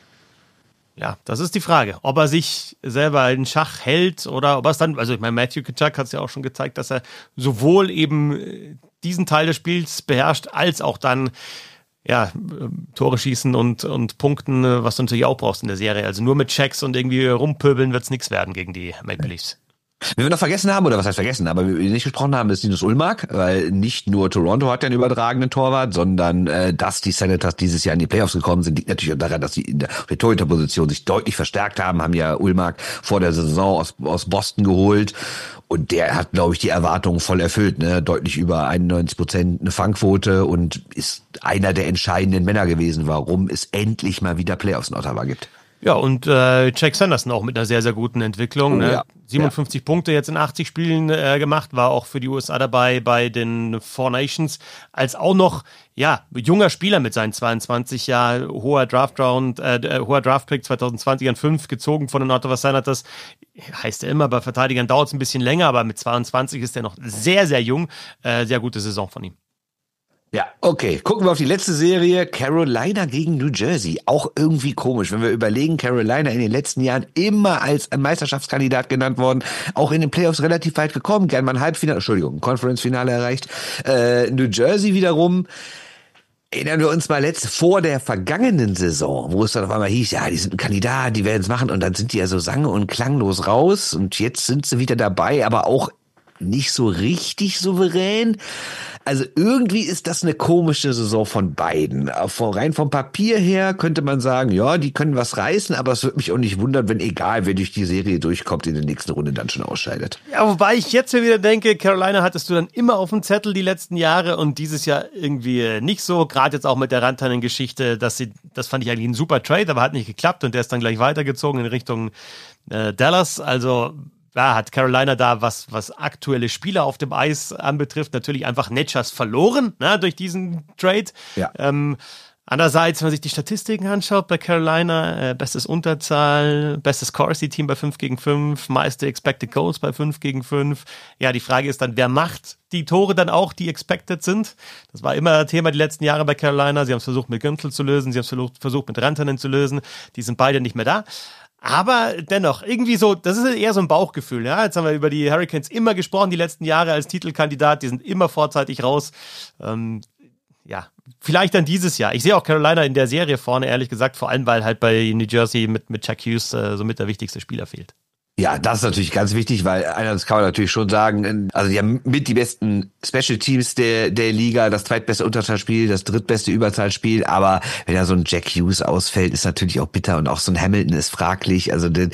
Ja, das ist die Frage, ob er sich selber in Schach hält oder ob er es dann, also ich meine, Matthew Tkachuk hat es ja auch schon gezeigt, dass er sowohl eben diesen Teil des Spiels beherrscht, als auch dann ja, Tore schießen und, und Punkten, was du natürlich auch brauchst in der Serie. Also nur mit Checks und irgendwie rumpöbeln wird es nichts werden gegen die Maple Leafs. Wenn wir noch vergessen haben, oder was heißt vergessen, aber wir nicht gesprochen haben, ist Linus Ullmark, weil nicht nur Toronto hat ja einen überragenden Torwart, sondern äh, dass die Senators dieses Jahr in die Playoffs gekommen sind, liegt natürlich auch daran, dass sie in der, der Torhüterposition sich deutlich verstärkt haben, haben ja Ullmark vor der Saison aus, aus Boston geholt und der hat, glaube ich, die Erwartungen voll erfüllt, ne, deutlich über einundneunzig Prozent eine Fangquote und ist einer der entscheidenden Männer gewesen, warum es endlich mal wieder Playoffs in Ottawa gibt. Ja, und äh, Jake Sanderson auch mit einer sehr, sehr guten Entwicklung. Oh, ne? ja. siebenundfünfzig ja. Punkte jetzt in achtzig Spielen äh, gemacht, war auch für die U S A dabei bei den Four Nations. Als auch noch, ja, junger Spieler mit seinen zweiundzwanzig Jahren, hoher Draft-Round, äh, hoher Draft-Pick zwanzig zwanzig an fünf, gezogen von den Ottawa Senators. Heißt er immer, bei Verteidigern dauert es ein bisschen länger, aber mit zweiundzwanzig ist er noch sehr, sehr jung. Äh, sehr gute Saison von ihm. Ja, okay. Gucken wir auf die letzte Serie. Carolina gegen New Jersey. Auch irgendwie komisch, wenn wir überlegen, Carolina in den letzten Jahren immer als ein Meisterschaftskandidat genannt worden. Auch in den Playoffs relativ weit gekommen. Gern mal ein Halbfinale, Entschuldigung, ein Conference-Finale erreicht. Äh, New Jersey wiederum. Erinnern wir uns mal letzt vor der vergangenen Saison, wo es dann auf einmal hieß, ja, die sind ein Kandidat, die werden es machen. Und dann sind die ja so sang- und klanglos raus. Und jetzt sind sie wieder dabei, aber auch nicht so richtig souverän. Also irgendwie ist das eine komische Saison von beiden. Von, rein vom Papier her könnte man sagen, ja, die können was reißen, aber es würde mich auch nicht wundern, wenn egal, wer durch die Serie durchkommt, in der nächsten Runde dann schon ausscheidet. Ja, wobei ich jetzt wieder denke, Carolina hattest du dann immer auf dem Zettel die letzten Jahre und dieses Jahr irgendwie nicht so. Gerade jetzt auch mit der Rantanen-Geschichte, dass sie, das fand ich eigentlich ein super Trade, aber hat nicht geklappt und der ist dann gleich weitergezogen in Richtung äh, Dallas. Also ja, hat Carolina da, was was aktuelle Spieler auf dem Eis anbetrifft, natürlich einfach Netschers verloren, ne, durch diesen Trade. Ja. Ähm, andererseits, wenn man sich die Statistiken anschaut bei Carolina, äh, bestes Unterzahl, bestes Corsi-Team bei fünf gegen fünf, meiste Expected Goals bei fünf gegen fünf. Ja, die Frage ist dann, wer macht die Tore dann auch, die expected sind? Das war immer Thema die letzten Jahre bei Carolina. Sie haben es versucht mit Günther zu lösen, sie haben es versucht, versucht mit Rantanen zu lösen. Die sind beide nicht mehr da. Aber dennoch, irgendwie so, das ist eher so ein Bauchgefühl. Ja, jetzt haben wir über die Hurricanes immer gesprochen, die letzten Jahre als Titelkandidat, die sind immer vorzeitig raus. Ähm, ja, vielleicht dann dieses Jahr. Ich sehe auch Carolina in der Serie vorne, ehrlich gesagt, vor allem, weil halt bei New Jersey mit, mit Jack Hughes äh, somit der wichtigste Spieler fehlt. Ja, das ist natürlich ganz wichtig, weil einer, das kann man natürlich schon sagen, also die haben mit die besten Special Teams der der Liga, das zweitbeste Unterzahlspiel, das drittbeste Überzahlspiel, aber wenn da so ein Jack Hughes ausfällt, ist natürlich auch bitter und auch so ein Hamilton ist fraglich, also den,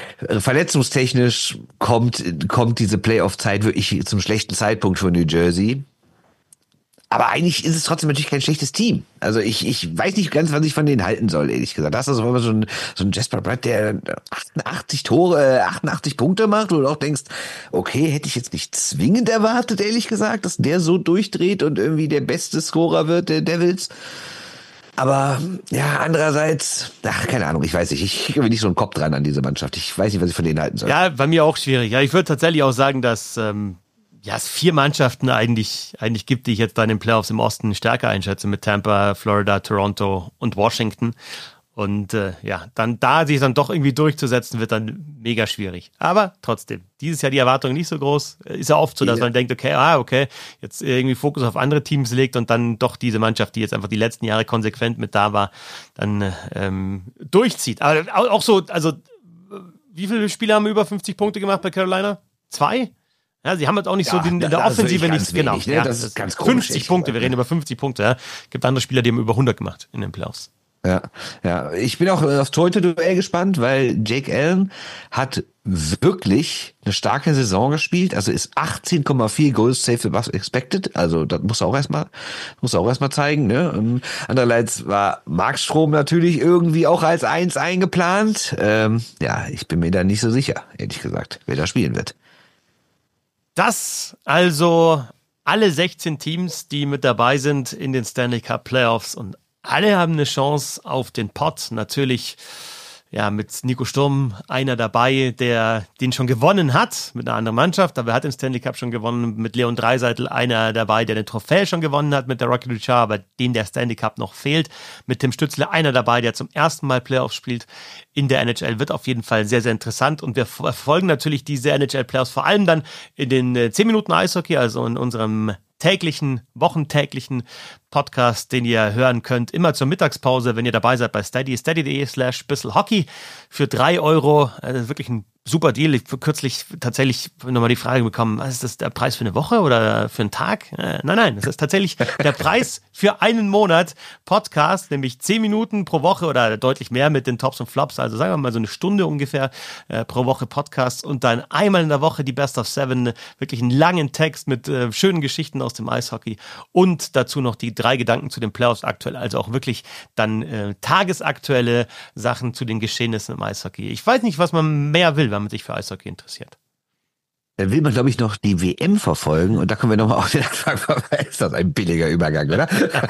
verletzungstechnisch kommt kommt diese Playoff-Zeit wirklich zum schlechten Zeitpunkt für New Jersey. Aber eigentlich ist es trotzdem natürlich kein schlechtes Team. Also ich ich weiß nicht ganz, was ich von denen halten soll, ehrlich gesagt. Das ist also immer so ein so ein Jesper Bratt, der achtundachtzig Tore, achtundachtzig Punkte macht, wo du auch denkst, okay, hätte ich jetzt nicht zwingend erwartet, ehrlich gesagt, dass der so durchdreht und irgendwie der beste Scorer wird der Devils. Aber ja, andererseits, ach, keine Ahnung, ich weiß nicht, ich kriege mir nicht so einen Kopf dran an diese Mannschaft. Ich weiß nicht, was ich von denen halten soll. Ja, bei mir auch schwierig. Ja, ich würde tatsächlich auch sagen, dass ähm ja, es vier Mannschaften eigentlich, eigentlich gibt, die ich jetzt da in den Playoffs im Osten stärker einschätze, mit Tampa, Florida, Toronto und Washington. Und äh, ja, dann da sich dann doch irgendwie durchzusetzen, wird dann mega schwierig. Aber trotzdem, dieses Jahr die Erwartung nicht so groß. Ist ja oft so, dass ja. man denkt, okay, ah, okay, jetzt irgendwie Fokus auf andere Teams legt und dann doch diese Mannschaft, die jetzt einfach die letzten Jahre konsequent mit da war, dann ähm, durchzieht. Aber auch so, also wie viele Spieler haben über fünfzig Punkte gemacht bei Carolina? Zwei? Ja, sie haben jetzt auch nicht ja, so den, in der Offensive nicht, genau. Wenig, ne? Ja, das ist ganz komisch. fünfzig Punkte, wir reden über fünfzig Punkte. Ja. Gibt andere Spieler, die haben über hundert gemacht in den Playoffs. Ja, ja. Ich bin auch aufs Torhüter-Duell gespannt, weil Jake Allen hat wirklich eine starke Saison gespielt. Also ist achtzehn Komma vier Goals saved above expected. Also das muss er auch erstmal, muss er auch erstmal zeigen. Ne? Und andererseits war Mark Strom natürlich irgendwie auch als Eins eingeplant. Ähm, ja, ich bin mir da nicht so sicher, ehrlich gesagt, wer da spielen wird. Das also alle sechzehn Teams, die mit dabei sind in den Stanley Cup Playoffs und alle haben eine Chance auf den Pot. Natürlich ja mit Nico Sturm einer dabei, der den schon gewonnen hat mit einer anderen Mannschaft, aber er hat den Stanley Cup schon gewonnen. Mit Leon Draisaitl einer dabei, der den Trophäe schon gewonnen hat mit der Rocket Richard, aber den der Stanley Cup noch fehlt. Mit Tim Stützle einer dabei, der zum ersten Mal Playoffs spielt in der N H L. Wird auf jeden Fall sehr, sehr interessant und wir verfolgen natürlich diese N H L Playoffs vor allem dann in den zehn Minuten Eishockey, also in unserem täglichen, wochentäglichen Podcast, den ihr hören könnt, immer zur Mittagspause, wenn ihr dabei seid bei Steady, steady.de slash bisselhockey für drei Euro. Also wirklich ein super Deal. Ich habe kürzlich tatsächlich nochmal die Frage bekommen, was ist das, der Preis für eine Woche oder für einen Tag? Äh, nein, nein, das ist tatsächlich der Preis für einen Monat Podcast, nämlich zehn Minuten pro Woche oder deutlich mehr mit den Tops und Flops, also sagen wir mal so eine Stunde ungefähr äh, pro Woche Podcast und dann einmal in der Woche die Best of Seven, wirklich einen langen Text mit äh, schönen Geschichten aus dem Eishockey und dazu noch die drei Gedanken zu den Playoffs aktuell, also auch wirklich dann äh, tagesaktuelle Sachen zu den Geschehnissen im Eishockey. Ich weiß nicht, was man mehr will, wenn man sich für Eishockey interessiert. Dann will man, glaube ich, noch die W M verfolgen und da kommen wir nochmal auf den Anfang vorbei. Ist das ein billiger Übergang, oder?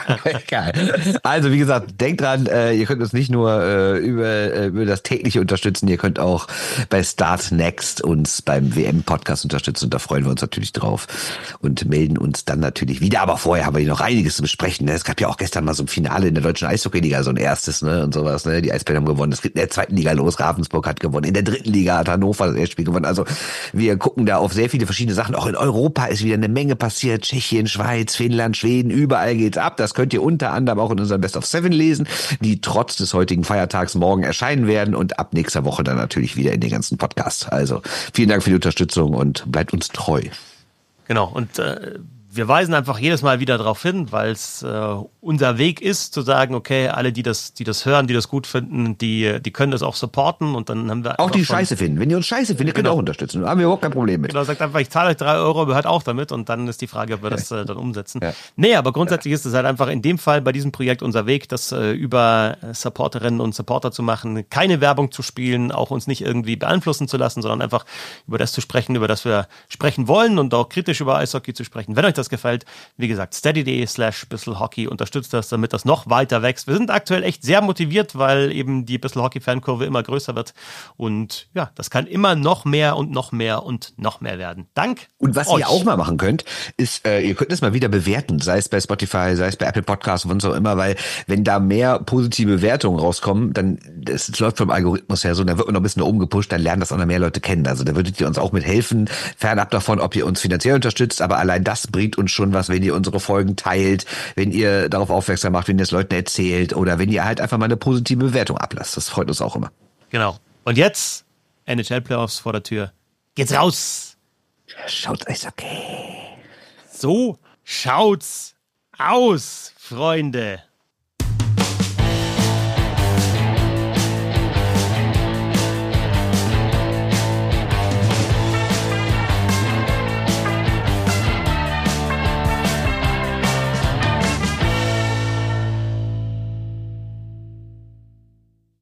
Egal. Also, wie gesagt, denkt dran, äh, ihr könnt uns nicht nur äh, über, äh, über das tägliche unterstützen, ihr könnt auch bei Start Next uns beim W M-Podcast unterstützen und da freuen wir uns natürlich drauf und melden uns dann natürlich wieder. Aber vorher haben wir hier noch einiges zu besprechen. Ne? Es gab ja auch gestern mal so ein Finale in der deutschen Eishockey-Liga, so ein erstes, ne, und sowas. Ne? Die Eisbären haben gewonnen. Es geht in der zweiten Liga los. Ravensburg hat gewonnen. In der dritten Liga hat Hannover das erste Spiel gewonnen. Also, wir gucken da auf sehr viele verschiedene Sachen. Auch in Europa ist wieder eine Menge passiert. Tschechien, Schweiz, Finnland, Schweden, überall geht's ab. Das könnt ihr unter anderem auch in unserem Best of Seven lesen, die trotz des heutigen Feiertags morgen erscheinen werden und ab nächster Woche dann natürlich wieder in den ganzen Podcasts. Also vielen Dank für die Unterstützung und bleibt uns treu. Genau, und äh, wir weisen einfach jedes Mal wieder darauf hin, weil es äh, unser Weg ist, zu sagen, okay, alle, die das, die das hören, die das gut finden, die, die können das auch supporten und dann haben wir auch die von, Scheiße finden. Wenn ihr uns Scheiße findet, könnt ihr genau. auch unterstützen. Da haben wir überhaupt kein Problem mit. Genau, sagt einfach, ich zahle euch drei Euro, aber hört auch damit und dann ist die Frage, ob wir das äh, dann umsetzen. Ja. Nee, aber grundsätzlich ja. ist es halt einfach in dem Fall bei diesem Projekt unser Weg, das äh, über Supporterinnen und Supporter zu machen, keine Werbung zu spielen, auch uns nicht irgendwie beeinflussen zu lassen, sondern einfach über das zu sprechen, über das wir sprechen wollen und auch kritisch über Eishockey zu sprechen. Wenn euch das gefällt, wie gesagt, steady.de slash bisselhockey unterstützt das, damit das noch weiter wächst. Wir sind aktuell echt sehr motiviert, weil eben die Bissel-Hockey-Fankurve immer größer wird. Und ja, das kann immer noch mehr und noch mehr und noch mehr werden. Dank Und was euch. ihr auch mal machen könnt, ist, äh, ihr könnt es mal wieder bewerten, sei es bei Spotify, sei es bei Apple Podcasts und so immer, weil wenn da mehr positive Bewertungen rauskommen, dann, das läuft vom Algorithmus her so, dann wird man noch ein bisschen nach oben gepusht, dann lernen das auch noch mehr Leute kennen. Also da würdet ihr uns auch mit helfen, fernab davon, ob ihr uns finanziell unterstützt, aber allein das bringt uns schon was, wenn ihr unsere Folgen teilt, wenn ihr darauf aufmerksam macht, wenn ihr es Leuten erzählt oder wenn ihr halt einfach mal eine positive Bewertung ablasst. Das freut uns auch immer. Genau. Und jetzt N H L-Playoffs vor der Tür. Geht's raus! Schaut euch okay. So schaut's aus, Freunde.